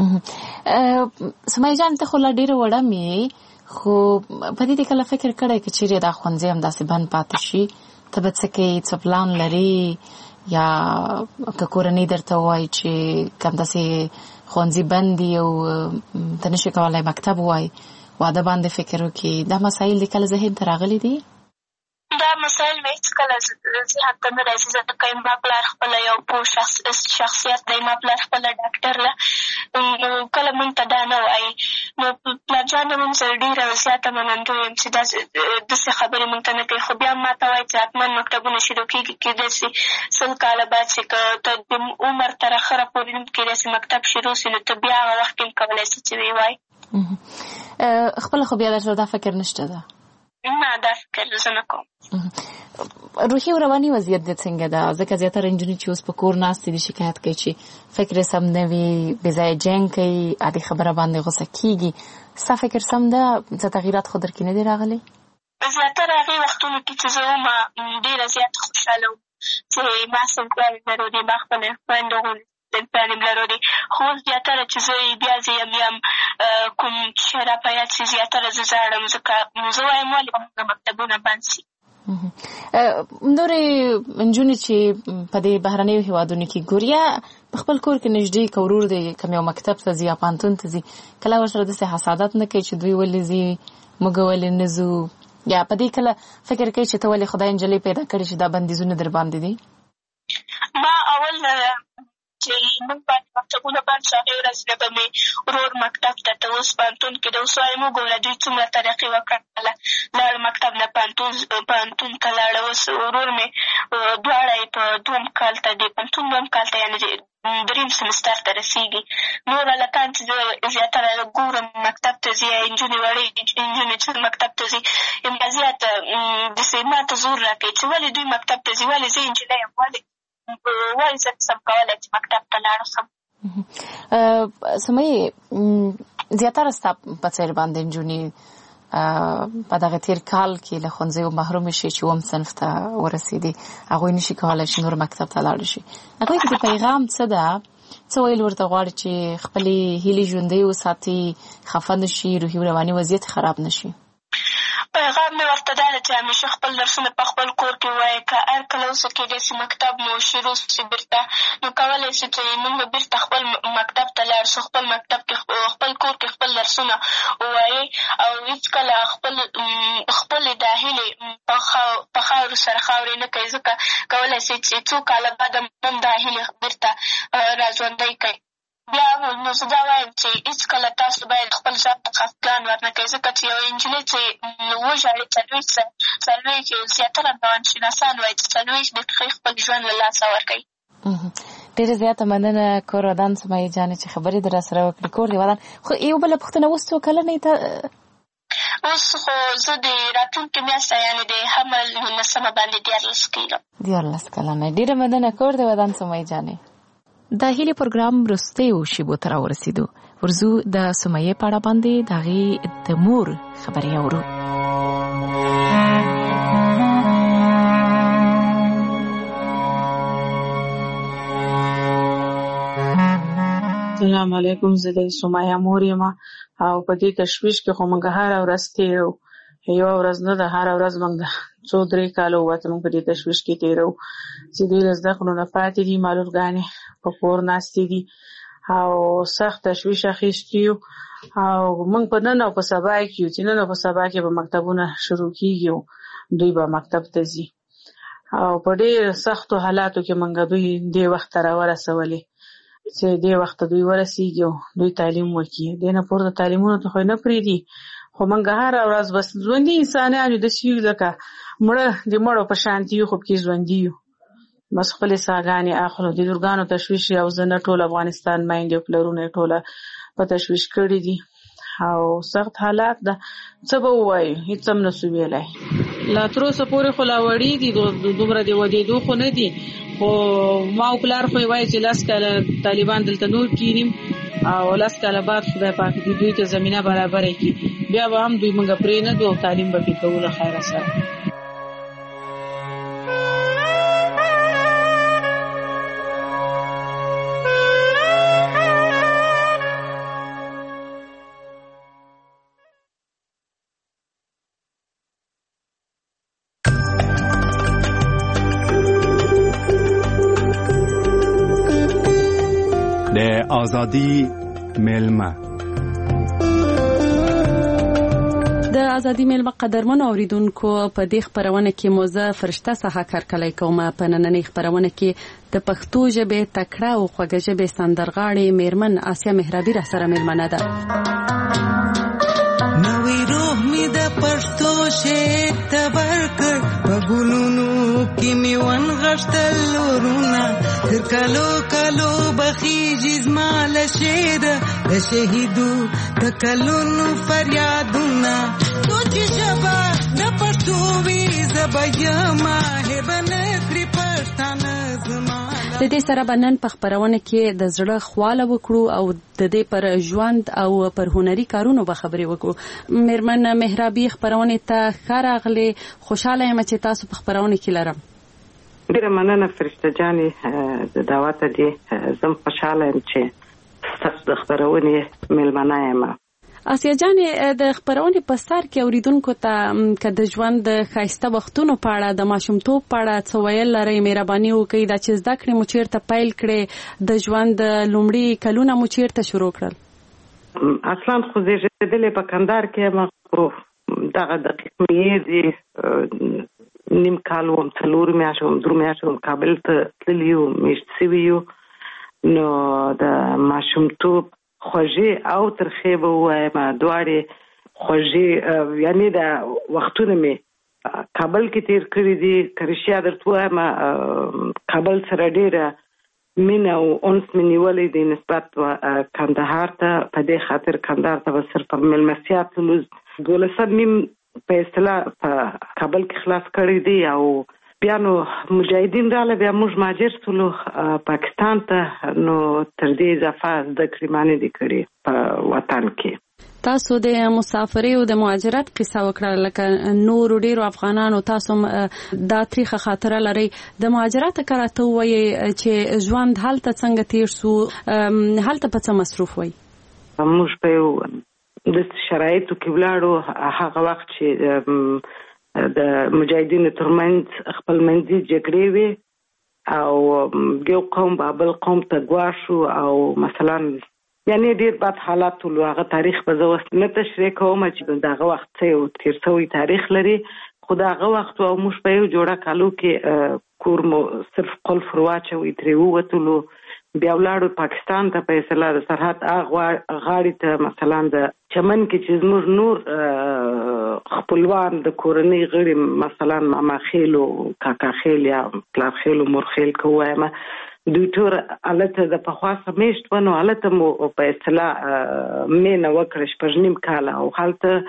S3: سمیع جان ته خو لا ډېره وړه مې، خو په دې دې کله فکر کړی که چېرې دا ښوونځی همداسې بند پاتې شي ته به څه کوې، څه پلان لرې، یا که کورنۍ درته ووایي چې که همداسې ښوونځي بند دي او ته نشي کولی مکتب ووایي، واده باندې فکر وکړي، دا مسایل دې کله ذهن ته راغلي دي؟
S4: دا مسایل مې هېڅکله ذهن ته نه راځي، ځکه زما پلار خپله یو پوه شخصیت دی، زما پلار خپله ډاکټر ده، نو کله مونږ ته دا نه وایي. نو پلارجان نه مونږ سره ډېره زیاته منندوی یم چې داسې خبرې مونږ ته نه کوي، خو بیا هم ما ته وایي چې حتما مکتبونه شروع کېږي، کېدای شي سل کاله بعد چې که ته د عمر تر اخره پورې هم کېدای شي مکتب شروع شي، نو ته بیا هغه وخت کې هم کولی شي چې ویې وایي.
S3: خپله خو بیا درته دا فکر نشته ده؟
S4: نه دا فکر زه نه کوم.
S3: روحي او رواني وضعیت دې څنګه ده؟ ځکه زیاتره نجونې چې اوس په کور ناستې دي شکایت کوي چې فکر یې سم نه وي، بې ځایه جنګ کوي، عادي خبره باندې غوسه کېږي. ستا فکر سم ده؟ څه تغیرات خو در کې نه دي راغلي؟
S4: زیاتره هغې وختونو کې چې زه وم ډېره زیاته خوشحاله وم چې ما صنفیانې لرو دي، ما خپلې خویندو غوندې صنفیانې لرو دي، خو اوس زیاتره چې زه بیا زه یم یم کوم شی را په یاد شي زیاتره زه ژاړم، ځکه زه وایم ولې به موږ مکتبونه بند شي.
S3: نورې نجونې چې په دې بهرنیو هېوادونو کې ګوري، یا په خپل کور کې نږدې که ورور دی کوم یو مکتب ته ځي یا پوهنتون ته ځي، کله ورسره داسې حسادت نه کوي چې دوی ولې ځي موږ ولې نه ځو، یا په دې کله فکر کوي چې ته ولې خدای نجلۍ پیدا کړې چې دا بندیزونه در باندې دي؟
S4: ما اول چې موږ باندې مکتبونه بند شو هغې ورځ نه به مې ورور مکتب ته ته اوس پوهنتون کې دی. اوس وایم وګوره دوی څومره ترقي وکړله، لاړ مکتب نه پوهنتون ته لاړه. اوس ورور مې دواړه یې په دوم کال ته دی، پوهنتون دوم کال ته یعنې دریم سمستر ته رسېږي. نور هلکان چې زه زیاتره ګورم مکتب ته ځي، یا نجونې وړې نجونې چې مکتب ته ځي، ما زیات داسې ما ته زور را کوي چې ولې دوی مکتب ته ځي، ولې زه نجلۍ یم، ولې ولې زه نشم کولی چې مکتب ته لاړ شم.
S3: سمیې زیاتره ستا په څېر باندې نجونې په دغه تېر کال کې له ښوونځیو محرومې شي چې اووم صنف ته ورسېدي، هغوی نشي کولی چې نور مکتب ته لاړ شي. هغوی کې د پیغام څه ده؟ څه ویل ورته غواړي چې خپلې هیلې ژوندۍ وساتي، خفه نه شي، روحي رواني وضعیت خراب نه شي؟
S4: پیغام مې ورته دا ده چې همیشه خپل درسونه په خپل کور کې ووایي. که هر کله اوسه کېدای شي مکتب مو شروع شي بېرته، نو کولی شي چې موږ بېرته خپل مکتب ته لاړ شو، خپل مکتب کې خپل کور کې خپل درسونه ووایي، او هېڅکله خپل خپلې دا هیلې په خاورو سره خاورې نه کوي، ځکه کولی شي چې څو کاله بعد هم دا هیلې بېرته راژوندۍ کوي. بیا نو زه دا وایم چې هېڅکله تاسو باید خپل ځان ته خفګان ورنه کوئ، ځکه چې یوه نجلۍ چې وژاړي څلوېښت څلوېښت زیاتره روانشناسان وایي چې څلوېښت دقیقې خپل ژوند له لاسه ورکوي.
S3: ډېره زیاته مننه کور ودان سمیې جانې چې خبرې در راسره وکړې. کور دې ودان. خو یو بله پوښتنه، اوس څو کلنې ته؟
S4: اوس خو زه د راتلونکې میاشته یعنې د حمل نولسمه باندې دیارلس کېږم.
S3: دیارلس کلنه. ډېره مننه کور دې ودان سمیې جانې. د هیلې پروګرام وروستیو شیبو ته راورسېدو. ورځو د سمیې په اړه باندې د هغې د مور خبرې اورو.
S5: السلام علیکم، زه د سمیه مور یم او په دې تشویش کې خو موږ هره ورځ تېرو، یوه ورځ نه ده، هره ورځ موږ څو درې کاله ووته موږ په دې تشویش کې تېرو چې دوی له زده کړو نه پاتې دي، معلولګانې په کور ناستې دي او سخت تشویش اخیستي یو. او موږ په نن او په سبا کې یو چې نن او په سبا کې به مکتبونه شروع کېږي، دوی به مکتب ته ځي او په ډېر سختو حالاتو کې موږ دوی دې وخت ته راورسولې چې دې وخت دوی ورسېږي او دوی تعلیم وکړي. دې نه پورته تعلیمونو ته خو نه پرېږدي، خو موږ هره ورځ بس ژوندي انسانان یو، داسې یو لکه مړه د مړو په شانتي یو، خو پکې ژوندي یو، بس خپلې ساګانې اخلو. د لورګانو تشویش او زه نه ټول افغانستان میندې او پلرونه یې ټوله په تشویش کړي دي او سخت حالات ده. څه به ووایو، هېڅ هم نه سو ویلی. لا تر اوسه پورې خو لا وړي دي، دومره د ودېدو خو نه دي، خو ما او پلار خو یې وایي چې لس کاله طالبان دلته نور کینیم او لس کاله بعد خدای پاک دوی ته زمینه برابره کړي، بیا به هم دوی موږ پرې نه دو او تعلیم به پې کوو له خیره سره.
S6: آزادی میلمه
S7: د آزادی میلمه قدرمن اوریدونکو، په دې خبرونه کې موزه فرشته څخه کارکلای کومه. په نننۍ خبرونه کې د پښتو ژبې تکړه او خوږه ژبې سندرغاړې میرمن آسیا مهرابي را سره میلمنه ده.
S8: نوې روح می د پښتو شعر تبر کړ، په ګلونو کې می ونغښتل ورونه، تر کلو کلو بخیږي زما له شعر د شهیدو د کلونو فریادونه. سوچ ژبه د پښتو وي زبه یمه هبه نه کړي پښتانه زما.
S7: د دې سره بنن په خبرونه کې د زړه خواله وکړو او د دې پر ژوند او پر هنري کارونو به خبرې وکړو. میرمن مهرابي خبرونه ته ښه راغلې. خوشاله یم چې تاسو په خبرونه کې لرم.
S5: ډېره مننه فرشته جانې د دعوت دې. زم خوشاله یم چې تاسو د خبرونې میلمنه یم.
S7: آسیا جانې د خبرونې په سر کې اوریدونکو ته که د ژوند د ښایسته وختونو په اړه، د ماشومتوب په اړه څه ویل لرئ، مهرباني وکړئ. دا چې زده کړې مو چېرته پیل کړې، د ژوند لومړي کلونه مو چېرته شروع کړل؟
S5: اصلا خو زیږېدلې په کندهار کې یم، خو
S9: دغه دقیقې دي نیم کال وم څلور میاشتې وم درې میاشتې وم کابل ته تللي یو میشت سوي یو نو د ماشومتوب خوږې او ترخې به ووایم دواړې خوږې یعنې د وختونه مې کابل کې تیر کړي دي که رښتیا درته ووایم کابل سره ډېره مینه او انس مې نیولی دی نسبت کندهار ته په دې خاطر کندهار ته به صرف په مېلمستیا تلو دولسم میم په اصطلاح په کابل کې خلاص کړی دی او بیا نو مجاهدین راله بیا موږ مهاجر شولو پاکستان ته نو تر دې اضافه زده کړې ما نه دي کړې په وطن کې.
S7: تاسو د مسافرۍ او د مهاجرت قصه وکړه لکه نور ډیرو افغانانو تاسو دا تاریخ خاطره لري د مهاجرت کراته وایي چې ژوند هلته څنګه تیر سو هلته په څه مصروف وای؟
S9: موږ په یو د شرایطو کې ولاړو هغه وخت چې د مجاهدینو ترمنځ خپل منځي جګړې وي او یو قوم به بل قوم ته ګواښ شو او مثلا یعنی ډېر بد حالات ول هغه تاریخ به زه اوس نه تشریح کوم چې دغه وخت څه یو تیر شوی تاریخ لري خو د هغه وخت او موږ په یو جوړه کالو کې کور مو صرف قلف واچوي ترې ووتلو بیا ولاړو پاکستان ته په اصطلاح د سرحد غاړې ته مثلا د چمن کې چې زموږ نور خپلوان د کورنۍ غړي مثلا ماما خیل او کاکا خیل یا پلار خیل او مور خیل که ووایم دوی ټول هلته د پخوا څه میشت ونه هلته مو په اصطلاح مینه وکړه شپږ نیم کاله او هلته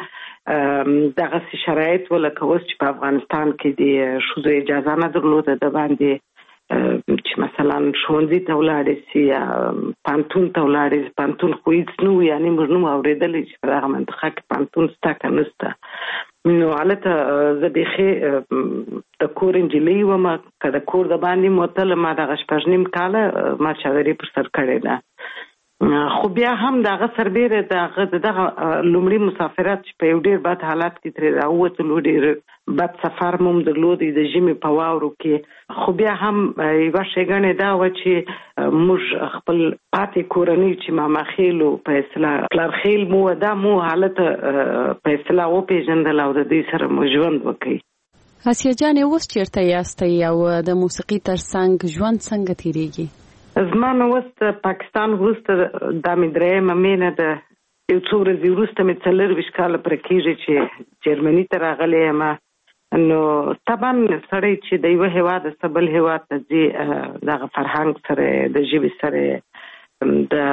S9: دغسې شرایط وه لکه اوس چې په افغانستان کې د ښځو اجازه نه درلوده د باندې چې مثلا ښوونځي ته ولاړې سي یا پانتون ته ولاړې سي پانتون خو هېڅ نه و یعنې موږ نه مو اورېدلی چې په دغه منطقه کې پانتون شته که نه شته نو هلته زه بیخي د کور نجلۍ وم که د کور د باندې مو وتله ما دغه شپږ نیم کاله ما چادري پر سر کړې ده خو بیا هم دغه سربیره دغه دغه لومړي مسافرت چې په یو ډېر بد حالت کې ترې راووتلو ډېر بد سفر مو هم درلودی د ژمي په واورو کې خو بیا هم یوه ښېګڼې دا وه چې موږ خپل پاتې کورنۍ چې ماما خیل په اصطلاح پلار خیل مو دا مو هلته په اصطلاح وپېژندل او د دوی سره مو ژوند وکړي.
S7: اسیا جانې اوس چېرته یاستئ او د موسیقي تر څنګ ژوند څنګه تېرېږي؟
S9: زما نو اوس د پاکستان وروسته دا مې درېیمه مینه ده یو څو ورځې وروسته مې څلرویشت کاله پوره کېږي چې جرمني ته راغلی یم نو طبعا سړی چې د یوه هېواد څخه بل هېواد ته ځي دغه فرهنګ سره د ژبې سره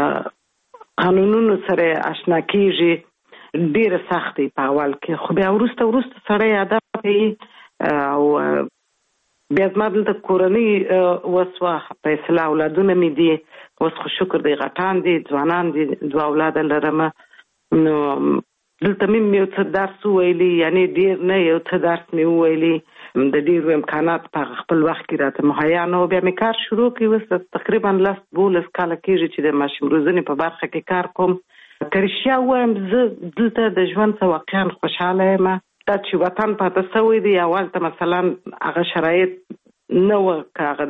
S9: د قانونونو سره اشنا کېږي ډېره سخت دی په اول کې خو بیا وروسته وروسته سړی عادت کوي او بیا زما دلته کورنۍ وسوه په اصطلاح اولادونه مې دي اوس خو شکر دی غټان دي ځوانان دي دوه اولاده لرم نو دلته مې یو څه درس وویلي یعنې ډېر نه یو څه درس مې وویلي د ډېرو امکانات په خپل وخت کې راته مهیا نه و بیا مې کار شروع کړي اوس تقریبا لس دولس کاله کېږي چې د ماشوم روزنې په برخه کې کار کوم که رښتیا ووایم زه دلته د ژوند څه واقعا خوشحاله یم دا چې وطن پاته شوی دی اول ته مثلا هغه شرایط نه وه که هغه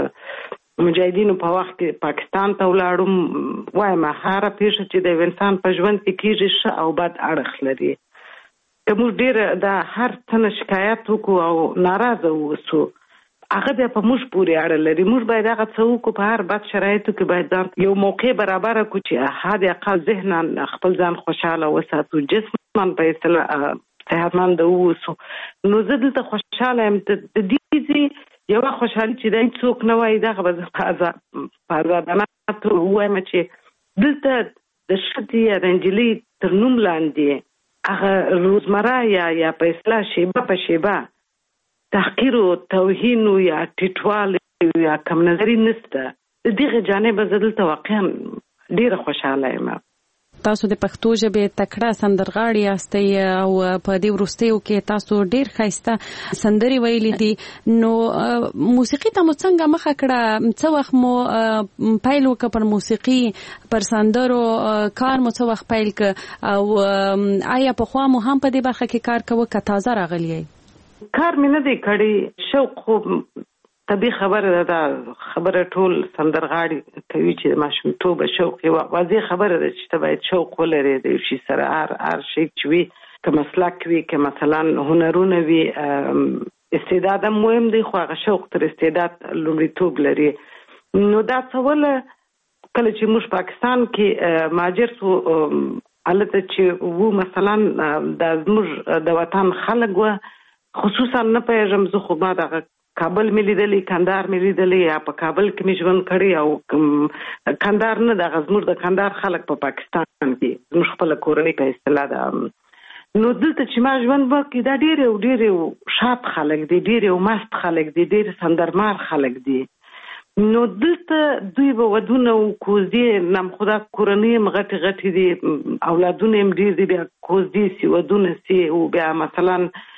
S9: د مجاهدینو په وخت کې پاکستان ته ولاړم وایم هره پیښه چې د یو انسان په ژوند کې کېږي ښه او بد اړخ لري که موږ ډېر دا هر څه نه شکایت وکړو او ناراضه واوسو هغه بیا په موږ پورې اړه لري موږ باید هغه څه وکړو په هر بد شرایطو کې باید ځان یو موقع برابره کړو چې حد اقل ذهنا خپل ځان خوشحاله وساتو جسما په اصطلاح صحتمند اوسو نو زه دلته خوشحاله یم د دې یوه خوشحالي چې دا څوک نه وایي دغه به زه په ازادانه توګه ووایم چې دلته د ښځې یا د نجلۍ تر نوم لاندې هغه روزمره یا یا په اصطلاح شیبه په شیبه تحقیر او توهین یا ټیټوالی یا کم نظري نشته د دغه جانبه زه دلته واقعا ډېره خوشحاله یم.
S7: تاسو د پښتو ژبې تکړه سندرغاړي یاستئ او په دې وروستیو کې تاسو ډېر ښایسته سندرې ویلي دي نو موسیقي ته مو څنګه مخه کړه څه وخت مو پیل وکړه پر موسیقي پر سندرو کار مو څه وخت پیل کړ او آیا پخوا مو هم په دې برخه کې کار کوه که تازه راغلی یې؟
S9: کار مې نه دی کړی شوق خو طبیعي خبره ده دا خبره ټول سندرغاړي کوي چې د ماشومتوبه شوق یوه واضح خبره ده چې ته باید شوق ولرې د یو شي سره هر هر شی چې وي که مسلک وي که مثلا هنرونه وي استعداد هم مهم دی خو هغه شوق تر استعداد لومړیتوب لري. نو دا څه وله کله چې موږ پاکستان کې مهاجر سو هلته چې وو مثلا دا زموږ د وطن خلک وه خصوصا نه پوهېږم زه خو ما دغه کابل مې لیدلی کندهار مې لیدلی یا په کابل کې مې ژوند کړی او کندهار نه دغه زموږ د کندهار خلک په پاکستان کې زموږ خپله کورنۍ په اصطلاح ده. نو دلته چې ما ژوند وکړي دا ډېر یو ډېر یو شاد خلک دي، ډېر یو مست خلک دي، ډېر سندرمار خلک دي. نو دلته دوی به ودونه او کوزدې نم خدا کورنۍ هم غټې غټې دي، اولادونه هم ډېر دي، بیا کوزدې سي ودونه سي او بیا مثلا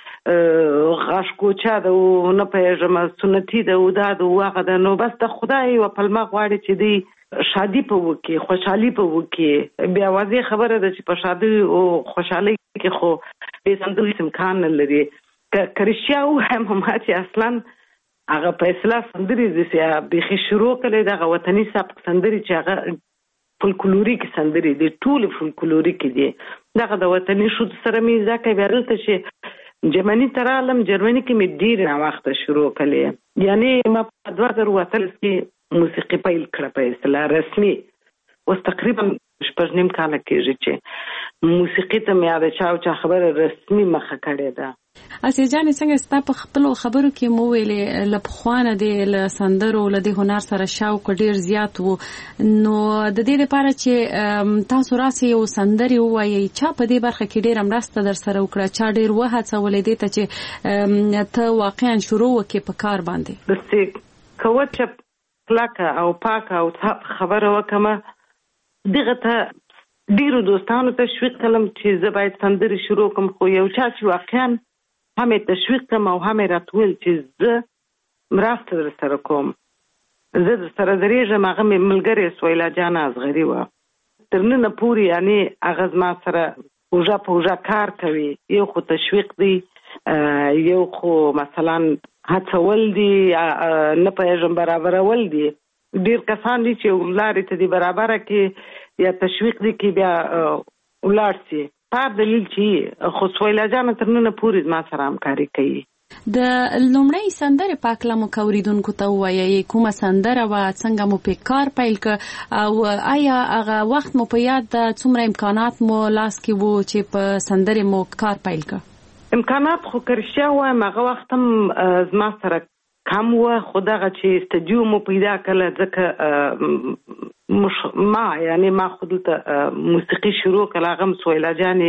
S9: غاشکوچا ده او نه پوهېږم سنتي ده او دا ده او هغه ده. نو بس د خدای یوه پلمه غواړي چې دوی شادي په وکړي، خوشحالي په وکړي. بیا واضح خبره ده چې په شادي او خوشحالۍ کې خو بې سندرې امکان نه لري. که رښتیا ووایم ما چې اصلا هغه په اصطلاح سندرې داسې بیخي شروع کړی دغه وطني سبک سندرې چې هغه فولکلوریک سندرې دي، ټولې فولکلوریک دي. دغه د وطني ښځو سره مې زده کړی. بیا دلته چې جرمني ته رالم، جرمني کې مې ډېرې ناوخته شروع کړې، یعنې ما په دوه زره اتلس کې موسیقي پیل کړه په اصطلاح رسمي. اوس تقریبا شپږ نیم کاله کېږي چې موسیقي ته مې د چا او چا خبره رسمي مخه کړې ده.
S7: اسیا جانې څنګه ستا په خپلو خبرو کې مو ویلې له پخوانه د له سندرو له دې هنر سره شوق ډېر زیات و، نو د دې لپاره چې تاسو راسئ یو سندرې ووایئ چا په دې برخه کې ډېره مرسته در سره وکړه، چا ډېر وهڅولې دې ته چې ته واقعا شروع وکړې په کار باندې؟
S9: داسې کوه چې کلکه او پاکه او خبره وکړمه دغه ته ډېرو دوستانو تشویق کړم چې زه باید سندرې شروع کړم، خو یو چا چې واقعا هم یې تشویق کړم او هم یې راته ویل چې زه مرسته در سره کوم، زه در سره درېږم. هغه مې ملګرې سویلا جان اصغري وه، تر ننه پورې یعنې هغه زما سره اوږه په اوږه کار کوي. یو خو تشویق دی، یو خو مثلا هڅول دي، نه پوهېږم برابرول دي. ډېر کسان دي چې لارې ته دي برابره کې یا تشویق دي کې بیا ولاړ سي. هر دلیل چې خو سویلا جان تر ننه پورې زما سره همکاري کوي.
S7: د لومړۍ سندرې په هکله مو که اورېدونکو ته ووایئ کومه سندره وه، څنګه مو پې کار پیل کړ او آیا هغه وخت مو په یاد ده څومره امکانات مو لاس کې وو چې په سندرې مو کار پیل کړ؟
S9: امکانات خو که رښتیا ووایم هغه وخت هم زما سره کم وه، خو دغه چې استدیو مو پیدا کړله ځکه ما یعنی ما خو دلته موسیقي شروع کړله، هغه هم سویلا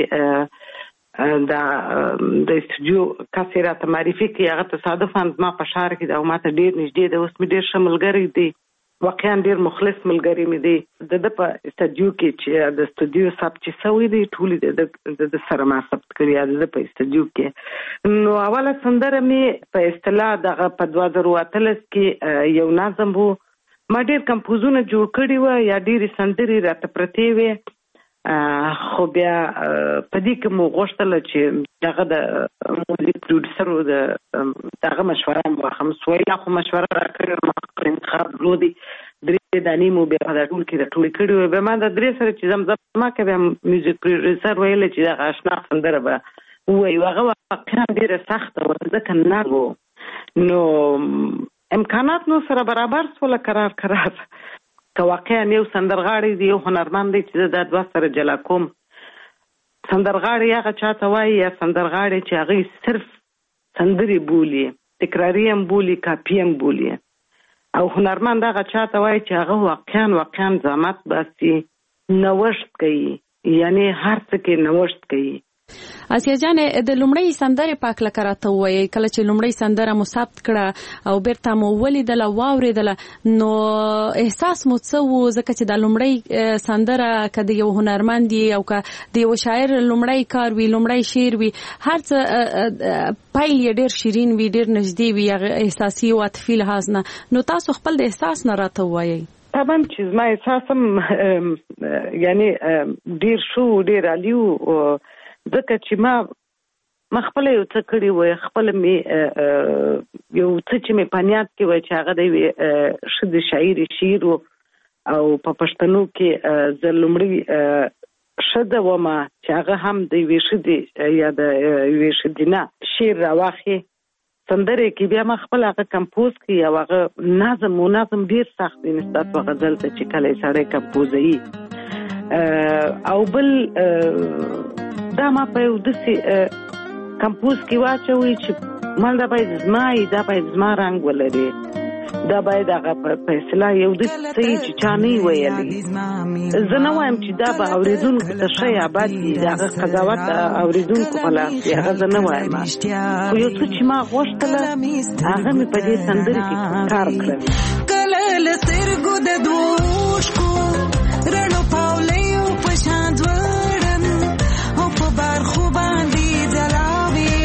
S9: جانې د استدیو کس یې راته معرفي کړي. هغه تصادفاً زما په ښار کې ده او ما ته ډېر نږدې ده. اوس مې ډېر ښه ملګری دی، واقعا ډېر مخلص ملګری مې دی. د ده په استدیو کې چې د استدیو ثبت چې سوی دی ټولې د ده سره ما ثبت کړي د ده په استدیو کې. نو اوله سندره مې په اصطلاح دغه په دوه زره اتلس کې یو نظم و. ما ډېر کمپوزونه جوړ کړي وه یا ډېرې سندرې راته پرتې وې، خو بیا په دې کې مو غوښتله چې دغه د موزیک پروډوسرو د دغه مشوره مو واخلم. سویلا خو مشوره راکړې ما خپل انتخاب درلودی، درې دانې مو بیا په دا ټول کې راټولې کړې وې. بیا ما د درې سره چې زمزمه کوي بیا میوزیک پروډوسر ویلی چې دغه اشنا سندره به ووایي. هغه واقعا ډېره سخته وه ځکه نر و، نو امکانات نو سره برابر سوله قرار قرار که واقعا یو سندرغاړی دی، یو هنرمند دی چې دا دوه سره جلا کوم. سندرغاړی هغه چاته وایي یا سندرغاړی چې هغې صرف سندرې بولي، تکراري هم بولي، کاپي هم بولي، او هنرمند هغه چاته وایي چې هغه واقعا واقعا زحمت باسي، نوښت کوي، یعنی هر څه کې نوښت کوي.
S7: اسیا جانې د لومړۍ سندرې په هکله که راته ووایئ، کله چې لومړۍ سندره مو ثبت کړه او بیرته مو ولیدله واورېدله نو احساس مو څه و؟ ځکه چې دا لومړۍ سندره که د یو هنرمند او که د یو شاعر لومړی کار وي، لومړی شعر وي، هر څه پیل یې ډېر شیرین وي، ډېر نږدې وي احساسي او عاطفي لحاظ نه. نو تاسو خپل د احساس نه راته ووایئ.
S9: طبعا چې زما احساس هم یعنی ډېر ښه و، ډېر عالي و، ځکه چې ما ما خپله یو څه کړي وی، خپله مې یو څه چې مې په نیت کې وی چې هغه د یوې ښځې شاعرې شعر و او په پښتنو کې زه لومړی شده ومه چې هغه هم د یوې ښځې یا د یوې ښځینه شعر راواخلي سندرې کې بیا ما خپل هغه کمپوز کړي او هغه نظم و نظم ډېر سخت دی نسبت په غزل ته چې کله یې سړی کمپوزوي او بل دا ما په یو داسې کمپوز کې واچوي چې مال دا باید زما یي دا باید زما رنګ ولري دا باید هغه په اصطلاح یو داسې څه یي چې چا نه یي ویلي زه نه وایم چې دا به اورېدونکو ته ښه یا بد وي د هغه قضاوت اورېدونکو په لاس وي هغه زه نه وایم خو یو څه چې ما غوښتله هغه مې په دې سندرې کې کار کړی
S8: کله له سترګو د دوو اوښکو رڼو پاولیو په شان ځوړم او په برخو باندې ځلاوې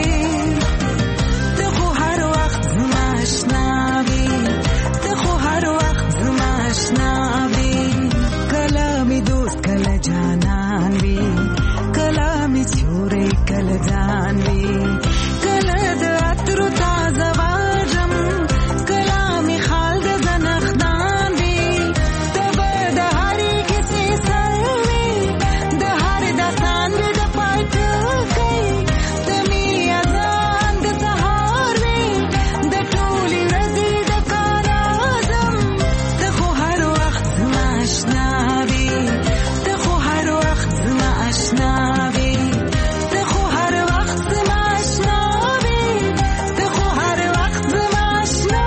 S8: ته خو هر وخت زما اشنا وې ته خو هر وخت زما اشنا وې کله مې دوست کله جانان وې کله مې سیوری کله ځان وې کله د عطرو تازه واژم کله مې خال د زنخدان وې ته به د هرې کیسې سر وې د هر داستان مې د پای ټکی ته مې اذان د سهار وې د ټولې ورځې د کار اعظم ته خو هر وخت زما اشنا وې ته خو هر وخت زما اشنا وې ته خو هر وخت زما اشنا وې ته خو هر وخت زما اشنا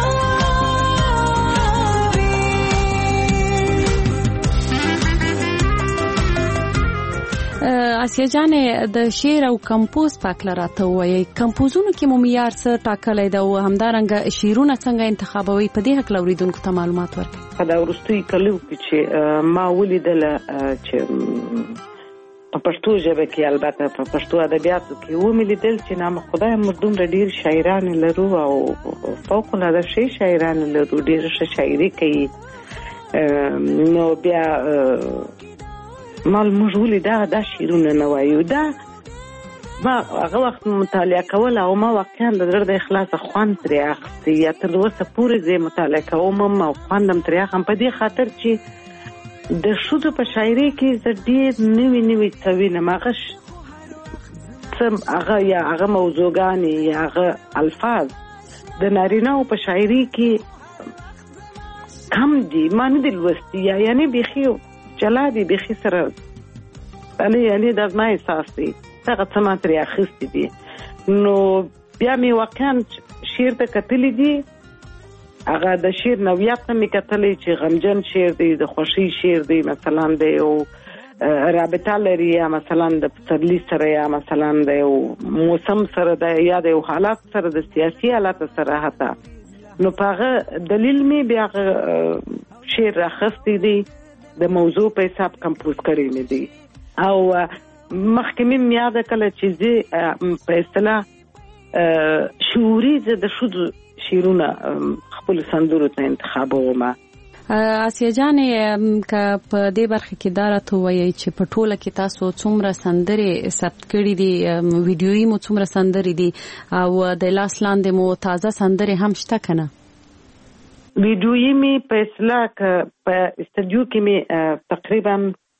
S8: وې
S7: آسیا جانې د شعر او کمپوز په اړه راته وایي کمپوزونو کې مو معیار څه ټاکلی دی او همدارنګه شعرونه څنګه انتخابوي په دې هکله اورېدونکو ته معلومات ورکړئ
S9: په دا وروستیو کلونو کې چې ما ولیدله چې په پښتو ژبه کې البته په پښتو ادبیاتو کې ومې لیدل چې نام خدای موږ دومره ډېر شاعران لرو او فوق العاده ښې شاعران لرو ډېره ښه شاعري کوي نو بیا مال موږ ولې دا دا شعرونه نه وایو دا ما هغه وخت مطالعه کوله او ما واقعا د زړه د اخلاصه خوند ترې اخیستی یا تر اوسه پورې زه مطالعه کوم او خوند هم ترې اخلم په دې خاطر چې د ښځو په شاعري کې زه ډېر نوي نوي څه وینم هغه هغه یا هغه موضوعګانې یا هغه الفاظ د نارینه‌و په شاعري کې کم دي ما نه دي لوستي یا یعنې بیخي جلا دي بیخي سره یعنې یعنې دا زما احساس دی هغه څه ما ترې اخیستي دي نو بیا مې واقعا شعر ته کتلي دي هغه د شعر نوعیت ته مې کتلی چې غمجن شعر دی د خوښۍ شعر دی مثلا د یو رابطه لري یا مثلا د پسرلي سره یا مثلا د یو موسم سره د یا د یو حالات سره د سیاسي حالات سره حتی نو په هغه دلیل مې بیا هغه شعر راخستی دی د موضوع په حساب کمپوز کړی مې دی او مخکې مې یاده کله چې زه په اصطلاح شعوري زه د ښځو شعرونه خپل سندرو ته انتخابوم
S7: آسیا جانې که په دې برخه کې دا راته ووایئ چې په ټوله کې تاسو څومره سندرې ثبت کړي دي ویډیویي مو څومره سندرې دي او د لاس لاندې مو تازه سندرې هم شته که نه
S9: ویډیویي مې په اصطلاح که په استودیو کې مې تقریبا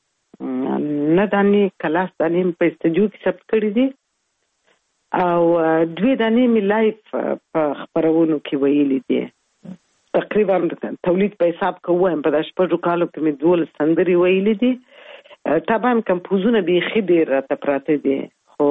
S9: نه دانې کلاس دانې په استودیو کې ثبت کړي دي او دوی دانې مې لایف په خپرونو کې ویلي دي تقریبا تولید په حساب کې وایم په داش په کالو کې مې دولس سندرې ویلي دي طبعا کمپوزونه بیخي ډېر راته پراته دي خو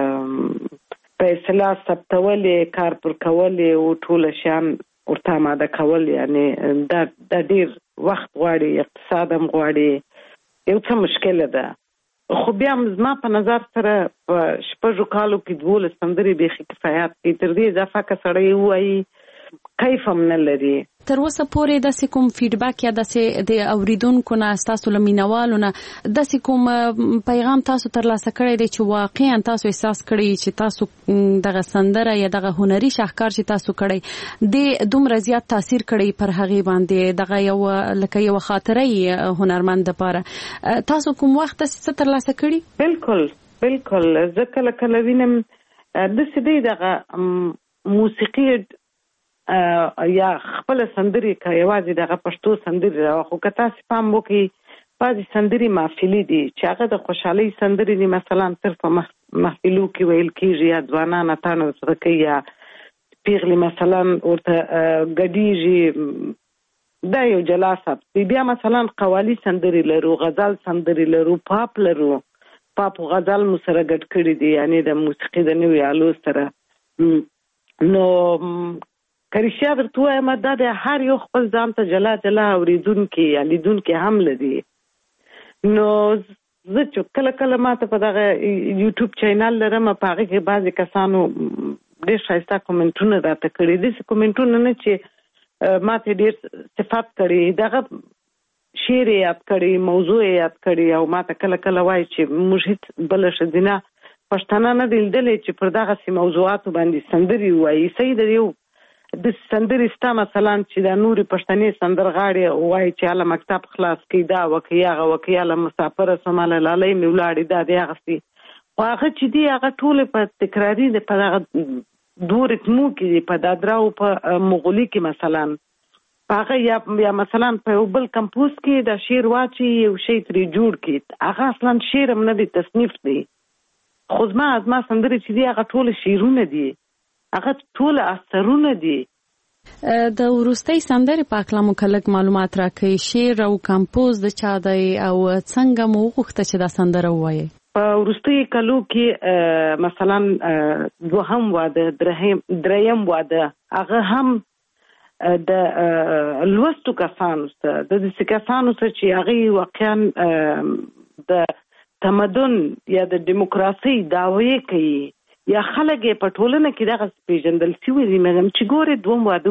S9: په اصطلاح ثبتولې کار پر کولې او ټول شیان ورته آماده کول یعنی دا دا ډېر وخت غواړي اقتصاد هم غواړي یو څه مشکله ده خو بیا زما په نظر سره په شپږو کالو کې دولس سندرې بیخي کفایت کوي تر دې اضافه که سړی ووایي کیف هم نه لري
S7: تر اوسه پورې داسې کوم فیډبک یا داسې د اوریدونکو نه ستاسو له مینوالو نه داسې کوم پیغام تاسو ترلاسه کړی دی چې واقعا تاسو احساس کړی چې تاسو دغه سندره یا دغه هنري شاهکار چې تاسو کړی د دومره زیات تاثیر کړی پر هغې باندې دغه یو لکه یو خاطره هنرمند دپاره تاسو کوم وخت داسې څه ترلاسه کړي
S9: بالکل بالکل زه کله کله وینم داسې دی دغه موسیقي یا خپل سندري که یوازې دغه پښتو سندري راوخو که تاسو پام وکړئ بعضې سندرې محفلي دي چې هغه د خوشحالۍ سندرې دي، مثلا صرف په محفلو کې ویل کېږي یا ځوانان اتڼ ورسره کوي یا پیغلې مثلا ورته ګډېږي، دا یو جلا سبک دی. بیا مثلا قوالي سندرې لرو، غزل سندرې لرو، پاپ لرو. پاپ او غزل مو سره ګډ کړي دي، یعنی د موسیقي د نوي آلو سره. نو که رښتیا درته ووایم دا د هر یو خپل ځان ته جلا جلا اورېدونکي یا لیدونکي هم لري. نو زه چې کله کله ماته په دغه یوټیوب چینل لرم، په هغې کې بعضې کسانو ډېر ښایسته کومنټونه راته کړي، داسې کومنټونه نه چې ما ته ډېر صفات کړي، دغه شعر یې یاد کړي، موضوع یې یاد کړي، او ما ته کله کله وایي چې موږ هېڅ بله ښځینه پښتانه نه دي لیدلی چې پر دغسې موضوعاتو باندې سندرې ووایي. صحیح ده، یو د سندرې ستا مثلا چې دا نورې پښتنې سندرغاړې وایي چې هله مکتب خلاص کړي، دا وکړي هغه وکړي، هله مسافره شوم، هله لالۍ مې ولاړې، دا دی هغسې. خو هغه چې دي هغه ټولې په تکراري د په دغه دوه ریتمو کې دي، په دادرا او په مغولي کې مثلا هغه یا یا مثلا په یو بل کمپوز کې د شعر واچي یو شی ترې جوړ کړي، هغه اصلا شعر هم نه دی، تصنیف دی. خو زما زما سندرې چې دي هغه ټول شعرونه دي، هغه ټول اثرونه دي.
S7: د وروستۍ سندرې په اړه مو کلک معلومات راکړئ، شعر او کمپوز د چا دی او څنګه مو وغوښته چې دا سندره ووایي؟
S9: په وروستیو کلو کې مثلا دوهم واده، دریم واده، هغه هم د لوستو کسانو سره، د داسې کسانو سره چې هغوی واقعا د تمدن یا د دیموکراسۍ دعوې کوي یا خلک یې په ټولنه کې دغه پېژندل شوي دي، مګم چې ګورې دوم واده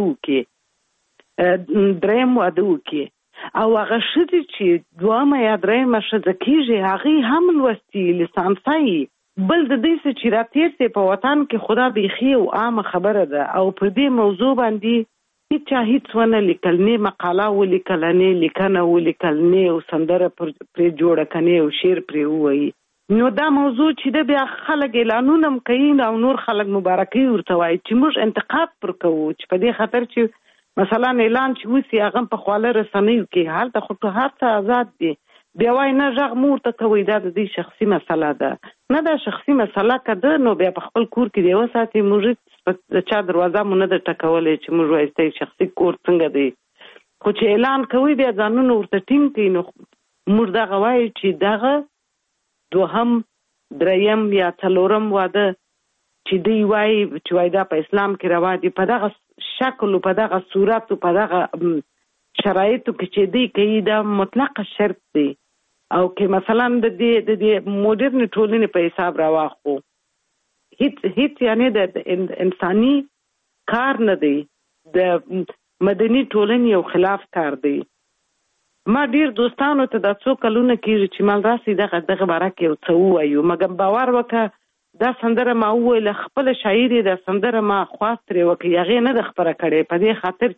S9: وکړي، دریم واده وکړي، او هغه ښځې چې دویمه یا دریمه ښځه کېږي هغې هم لوستي لیسانسه یي. بل د دې څه چې راتېر دی په وطن کې خدا بیخي یو عامه خبره ده، او پر دې موضوع باندې هیچا هیڅ ونه لیکل، نه مقاله ولیکله، نه لیکنه ولیکل، نه یو سندره پرې جوړه که نه یو شعر پرې ووایي. نو دا موضوع چې ده بیا خلک اعلانونه هم کوي او نور خلک مبارکۍ ورته وایي چې موږ انتقاد پر کوو، چې په دې خاطر چې مثلا اعلان چې وسي هغه په خواله رسنیو کې هلته خو هر څه آزاد دي، بیا وایي نه غږ مو ورته کوئ، دا د دې شخصي مسله ده. نه دا شخصي مسله که ده نو بیا په خپل کور کې دې وساتئ، موږ د چا دروازه مو نه ده ټکولی چې موږ وایستی شخصي کور څنګه دی. خو چې اعلان کوي بیا ځانونه ورته ټینګ کوي، نو موږ دغه وایو چې دغه دوهم دریم یا څلورم واده چې دوی وایي چې وایي دا په اسلام کې روا دي، په دغه شکل په دغه صورت په دغه شرایطو کې چې دوی کوي دا مطلقه شرط دی. او که مثلا د دې د دې موډرن ټولنې په حساب راواخلو، هیڅ هیڅ یعنی د انساني کار نه دی، د مدني ټولنې یو خلاف کار دی. ما ډیر دوستانو ته دا څو کلونه کېږي چې مال راسي دغه دغه باره کې یو څه ووایو، مګر باور وکړه دا سندره ما وویله، خپله شاعر یې دا سندره ما خواست ترې وکړي، هغې نه ده خپره کړې، په دې خاطر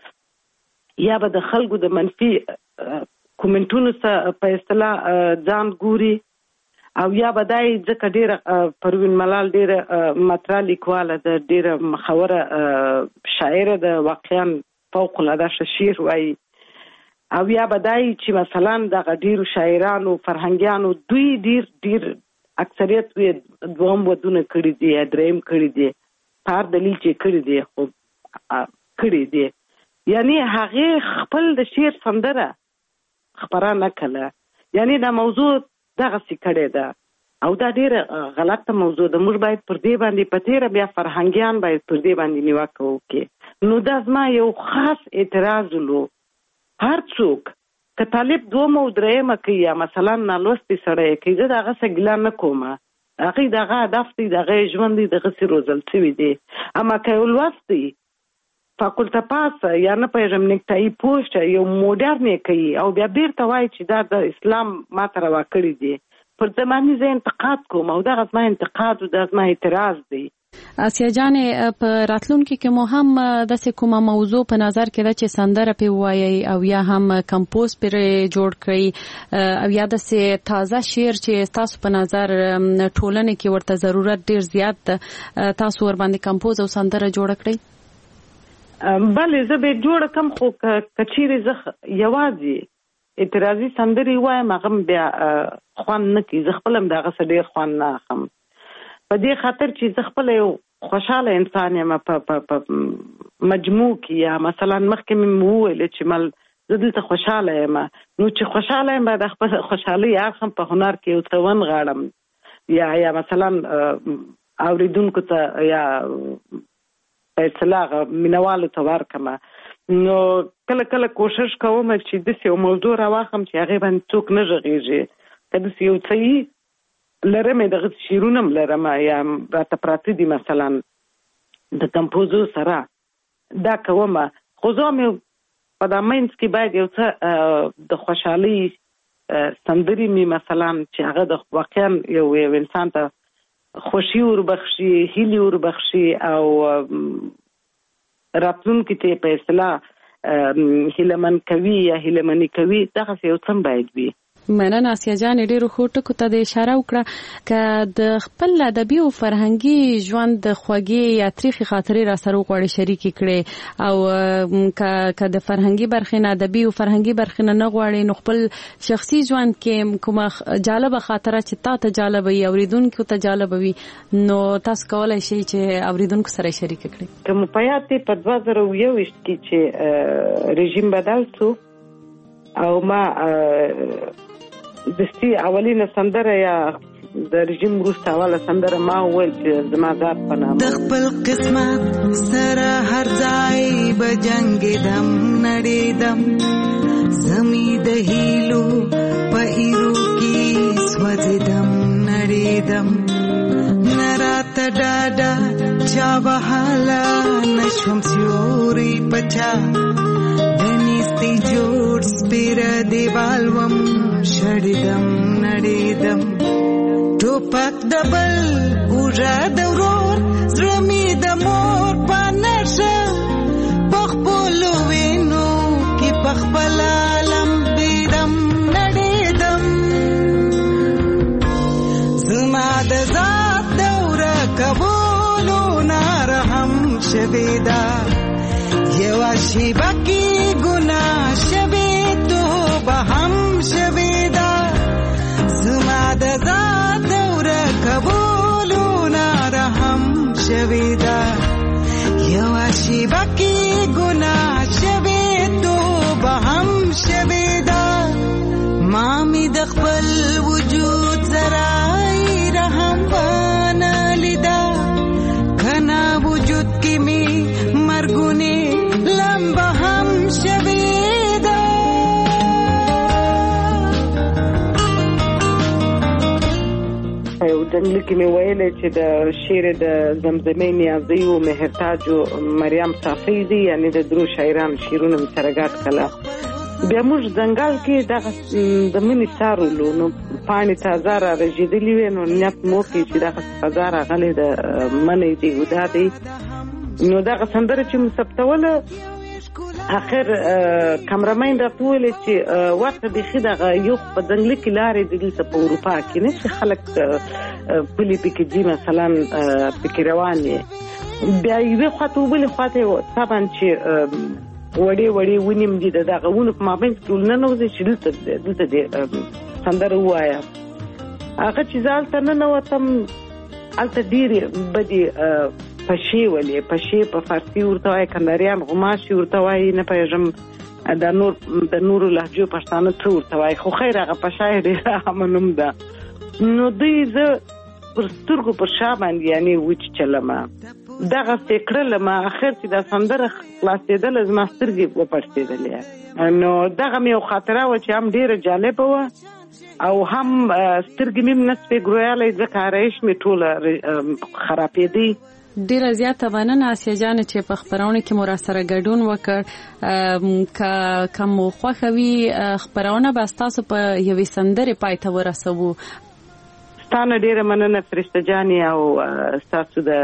S9: چې یا به د خلکو د منفي کومنټونو څخه په اصطلاح ځان ګوري، او یا به دا یې ځکه ډېره پروین ملال ډېره مطرح لیکواله ده، ډېره مخوره شاعره ده، واقعا فوق العاده ښه شعر وایي، او یا به دا یې چې مثلا دغه ډېرو شاعرانو فرهنګیانو دوی ډېر ډېر اکثریت یې دوهم ودونه کړي دي یا دریم کړي دي، په هر دلیل چې کړي دي خو کړي دي، یعنی هغې خپل د شعر سندره خپره نه کړله، یعنی دا موضوع دغسې کړې ده، او دا ډېره غلطه موضوع ده. موږ باید پر دې باندې په تېره بیا فرهنګیان باید پر دې باندې نیوکه وکړي. نو دا زما یو خاص اعتراض ولو، هر څوک که طالب دومه او دریمه کوي یا مثلا نالوستي سړی کوي، زه د هغه څه ګیله نه کومه، هغې د هغه هدف دی، د هغه ژوند دی، دغسې روزل شوي دي. اما که یو لوست دی فاکولته پاسه یا نه پوهېږم نیکټایي پوسټ یو موډرن یې کوي او بیا بیرته وایي چې دا د اسلام ماته روا کړي دي، پر زماني زه انتقاد کوم، او دغه زما انتقاد او دا زما اعتراض دی.
S7: آسیا جانې په راتلونکي کې مو هم داسې کومه موضوع په نظر کې ده چې سندره پې ووایئ او یا هم کمپوز پرې جوړ کړئ، او یا داسې تازه شعر چې ستاسو په نظر ټولنې کې ورته ضرورت ډېر زیات ده، تاسو ورباندې کمپوز او سندره جوړه کړئ؟
S9: بلې زه به یې جوړه کړم، خو که چیرې زه یوازې اعتراضي سندري وایم هغه بیا خوان نه کی زه خپل هم دغه څه ډیر خوان نه اخلم په دې خاطر چې زه خپل یو خوشاله انسان یم په مجموع کې یا مثلا مخکې مې وویل چې مل زه دلته خوشاله یم نو چې خوشاله یم باید خپل خوشحالي اخم په هنر کې یو څه ونغاړم یا یا مثلا اوریدونکو ته یا په اصطلاح مینوالو ته ورکړم نو کله کله کوشش کوم چې داسې یو موضوع راواخلم چې هغې باندې څوک نه غږېږي که داسې یو څه لرم دغه شعرونه هم لرم یا راته پراته دي مثلا د کمپوزو سره دا کوم خو زه هم په دا منځ کې باید یو څه د خوشحالۍ سندرې مې مثلا چې هغه د واقعا یو یو انسان ته خوشي وربخشي هیلې وربخشي او راتلونکي ته په اصطلاح هیلهمن کوي یا هیلهمني کوي دغسې یو څه باید وي.
S7: مننه آسیا جان ډېرو ښو ټکو ته د اشاره وکړه که د خپل ادبي او فرهنګي ژوند د خوږې یا تریخې خاطرې را سره وغواړې شریکې کړې او که د فرهنګي برخې نه ادبي او فرهنګي برخې نه نه غواړې نو خپل شخصي ژوند کې کومه جالبه خاطره چې تا ته جالبه وي اوریدونکو ته جالبه وي نو تاسو کولی شئ چې اوریدونکو سره شریکه کړئ.
S9: که مو په یاد دی په دوه زره اووه ویشت کې چې رژیم بدل شو او ما دستي اولینه سندره یا د رژیم وروسته اوله سندره ما وویل چې زما ذات په نامه
S8: د خپل قسمت سره هر ځای به جنګېدم نړېدم زمي د هیلو په ایرو کې سوځېدم نړېدم نه راته ډاډه چا وهاله نشوم سیوري پچا دنیستی جوړ سپیره دیوال وم شړېدم نړېدم ټوپک د بل اوږه د ورور زړه مې د مور په نشه په خپلو وینو کې په خپله لمبېدم نړېدم زما د ذات دوره کولو نارهم شوې ده یوه شیبه کې ګناه شوې توبه هم شوې ده زما د ذات دوره کولو نارهم شوې ده یوه شیبه کې ګناه شوې توبه هم شوې ده ما مې د خپل وجود ذرای رحم ونه لیده کنا وجود کې مې مرګونې لمبه هم شوې ده
S9: یو جنګل کې مې ویلې چې د شعر د زمزمې نیازۍ و مهرتاج و مریم صافی دي یعنی د درو شاعران شعرونه مې سره ګډ کړه بیا موږ ځنګل کې دغه د مني څارلو نو پاڼې تازه را رژېدلې وې نو نیت مو وکړې چې دغه فضا راغلې د منی دی ودا دی نو دغه سندره چې مو ثبتوله اخر کمرمین راته وویلې چې ورته بیخي دغه یو په ځنګلي کې لارې دي دلته په اروپا کې نه چې خلک پلي پکې ځي مثلا پکې روان یې بیا یوې خواته وبلې خواته طبعا چې وړې وړې ونې م دي د دغه ونو په مابینځ کې ولننوځې چې دلته دلته دې سندره ووایه هغه چې زه هلته ننوتم هلته ډېرې بدې پشې ولې پشې په فارسي ورته وایي کنداریان غوماشي ورته وایي نه پوهېږم د نور د نورو لهجو پښتانه څه ورته وایي خو خیر هغه پشه یې ډېره عامه نوم ده نو دوی زه پر سترګو پر شا باندې یعنې وچیچلمه دغسې کړلمه اخر چې دا سندره خلاصېدله زما سترګې وپړسېدلې نو دغه مې یو خاطره وه چې هم ډېره جالبه وه او هم سترګې مې نه سوې ګرویالی ځکه آرایش مې ټوله خرابېدی
S7: ډیره زیاته مننه آسیا جان چې په خبرونه کې مو را سره ګډون وکړ که که مو خوښه وي خبرونه به ستاسو په یوې سندرې پای ته ورسوو
S9: ستانه ډیره مننه فرشته جانې او ستاسو د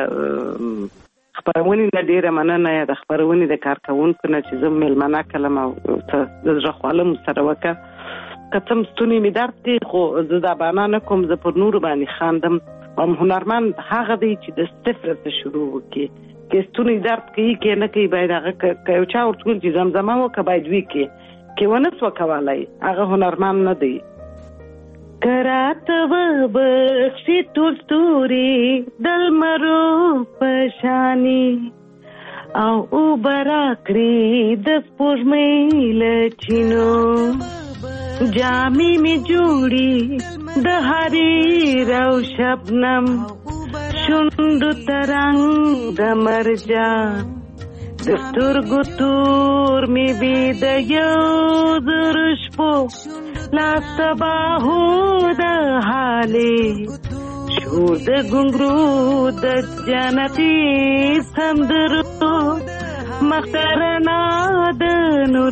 S9: خبرونې نه ډیره مننه د خبرونې د کارکوونکو نه چې زه میلمانه کړم او د زړه خواله مو سره وکړه که څه ستونی مې درد دی خو زه دا بهانه نه کوم زه پر نورو باندې خاندم هم هنرمند هغه دی چې د صفر څخه شروع وکړي که ستونی درد کوي که نه کوي باید هغه که یو چا ورته ویل چې زمزمه وکړه باید وکړي کې ونسو کولای هغه هنرمند نه دی. کرات و بخشی تورستوری دل مرو پشانی او او براکری د سپوږمۍ لچینو جامی می جوړی د حریر او شبنم شوندو ترنګ د مرجان د سترګو تور می بی د یو درشپو لاسته باهو د حالې شور د ګونګرو د جنتي سندرو مخترنا د نور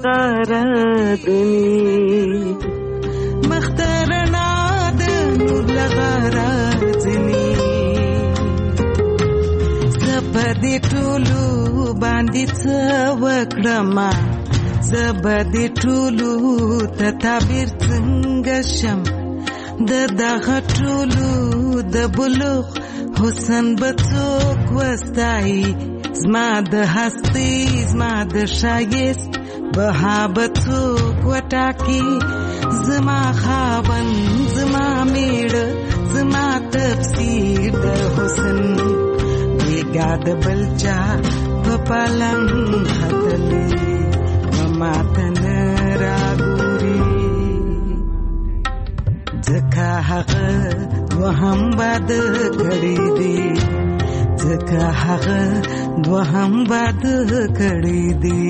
S9: لغرادنی مخترنا د نور لغرادنی زبدي ټولو باندې څه وکړم زبدي ټولو ته تعبیر څنګه شم د دغه ټولو د بلوغ حسن به څوک وستایي زما د هستي زما د شایست بها به څوک وټاکي زما خاوند زما میړه زما تفسیر د حسن بیګا د بلچا په پالنګ هتلې ماتن راګوري ځکه هغه دوهم باد کړی دی ځکه هغه دوهم باد کړی دی.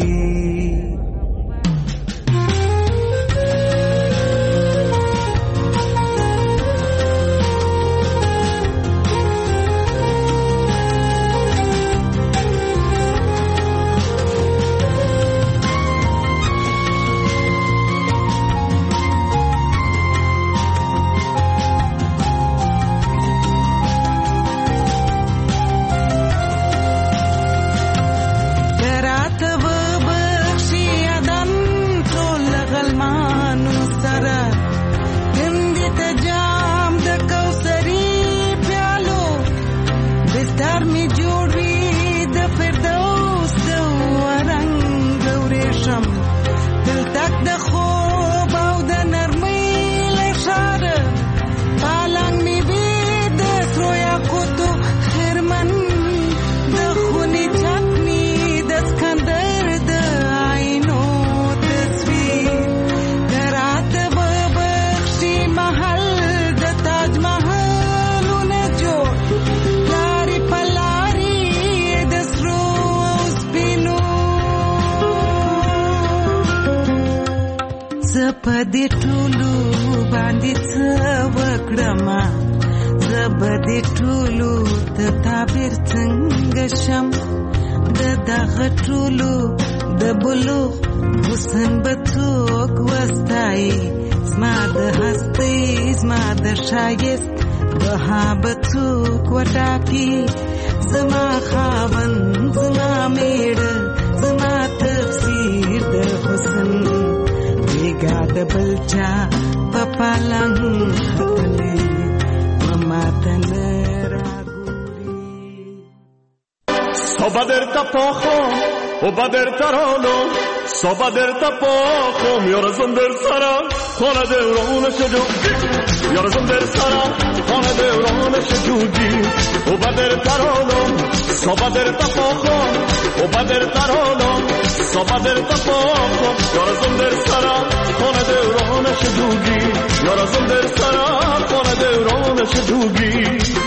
S9: زبدي ټولو باندې څه وکړم زبدي ټولو ته تعبیر څنګه شم د دغه ټولو د بلوغ حسن به څوک وستایي زما د هستۍ زما د شایست بها به څوک وټاکي زما خاوند زما میړه زما تفسیر د حسن بیګا د بلچا په پالنګ هتلې مماتن راګوري
S10: صبح در تپاخو و بدر ترانو صبح در تپاخو میارزم در سرم خانه دوران شجوگی میارزم در سرم خانه دوران شجوگی و بدر ترانو صبح در تپاخو و بدر ترانو صبح در تپاخو میارزم در سرم خانه دوران شجوگی میارزم در سرم خانه دوران شجوگی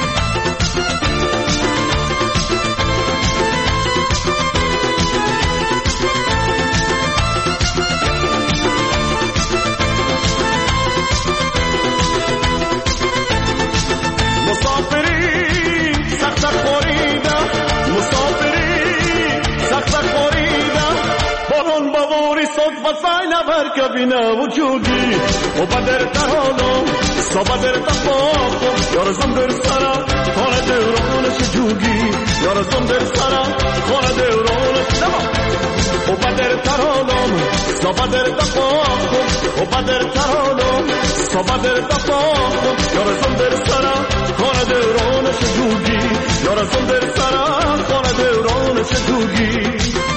S10: وسایل برکبینه وجودی و بدر ترانو صبح در تفاقم یارزم در سرم خانه دوران شجوگی یارزم در سرم خانه دوران و بدر ترانو صبح در تفاقم و بدر ترانو صبح در تفاقم یارزم در سرم خانه دوران شجوگی یارزم در سرم خانه دوران شجوگی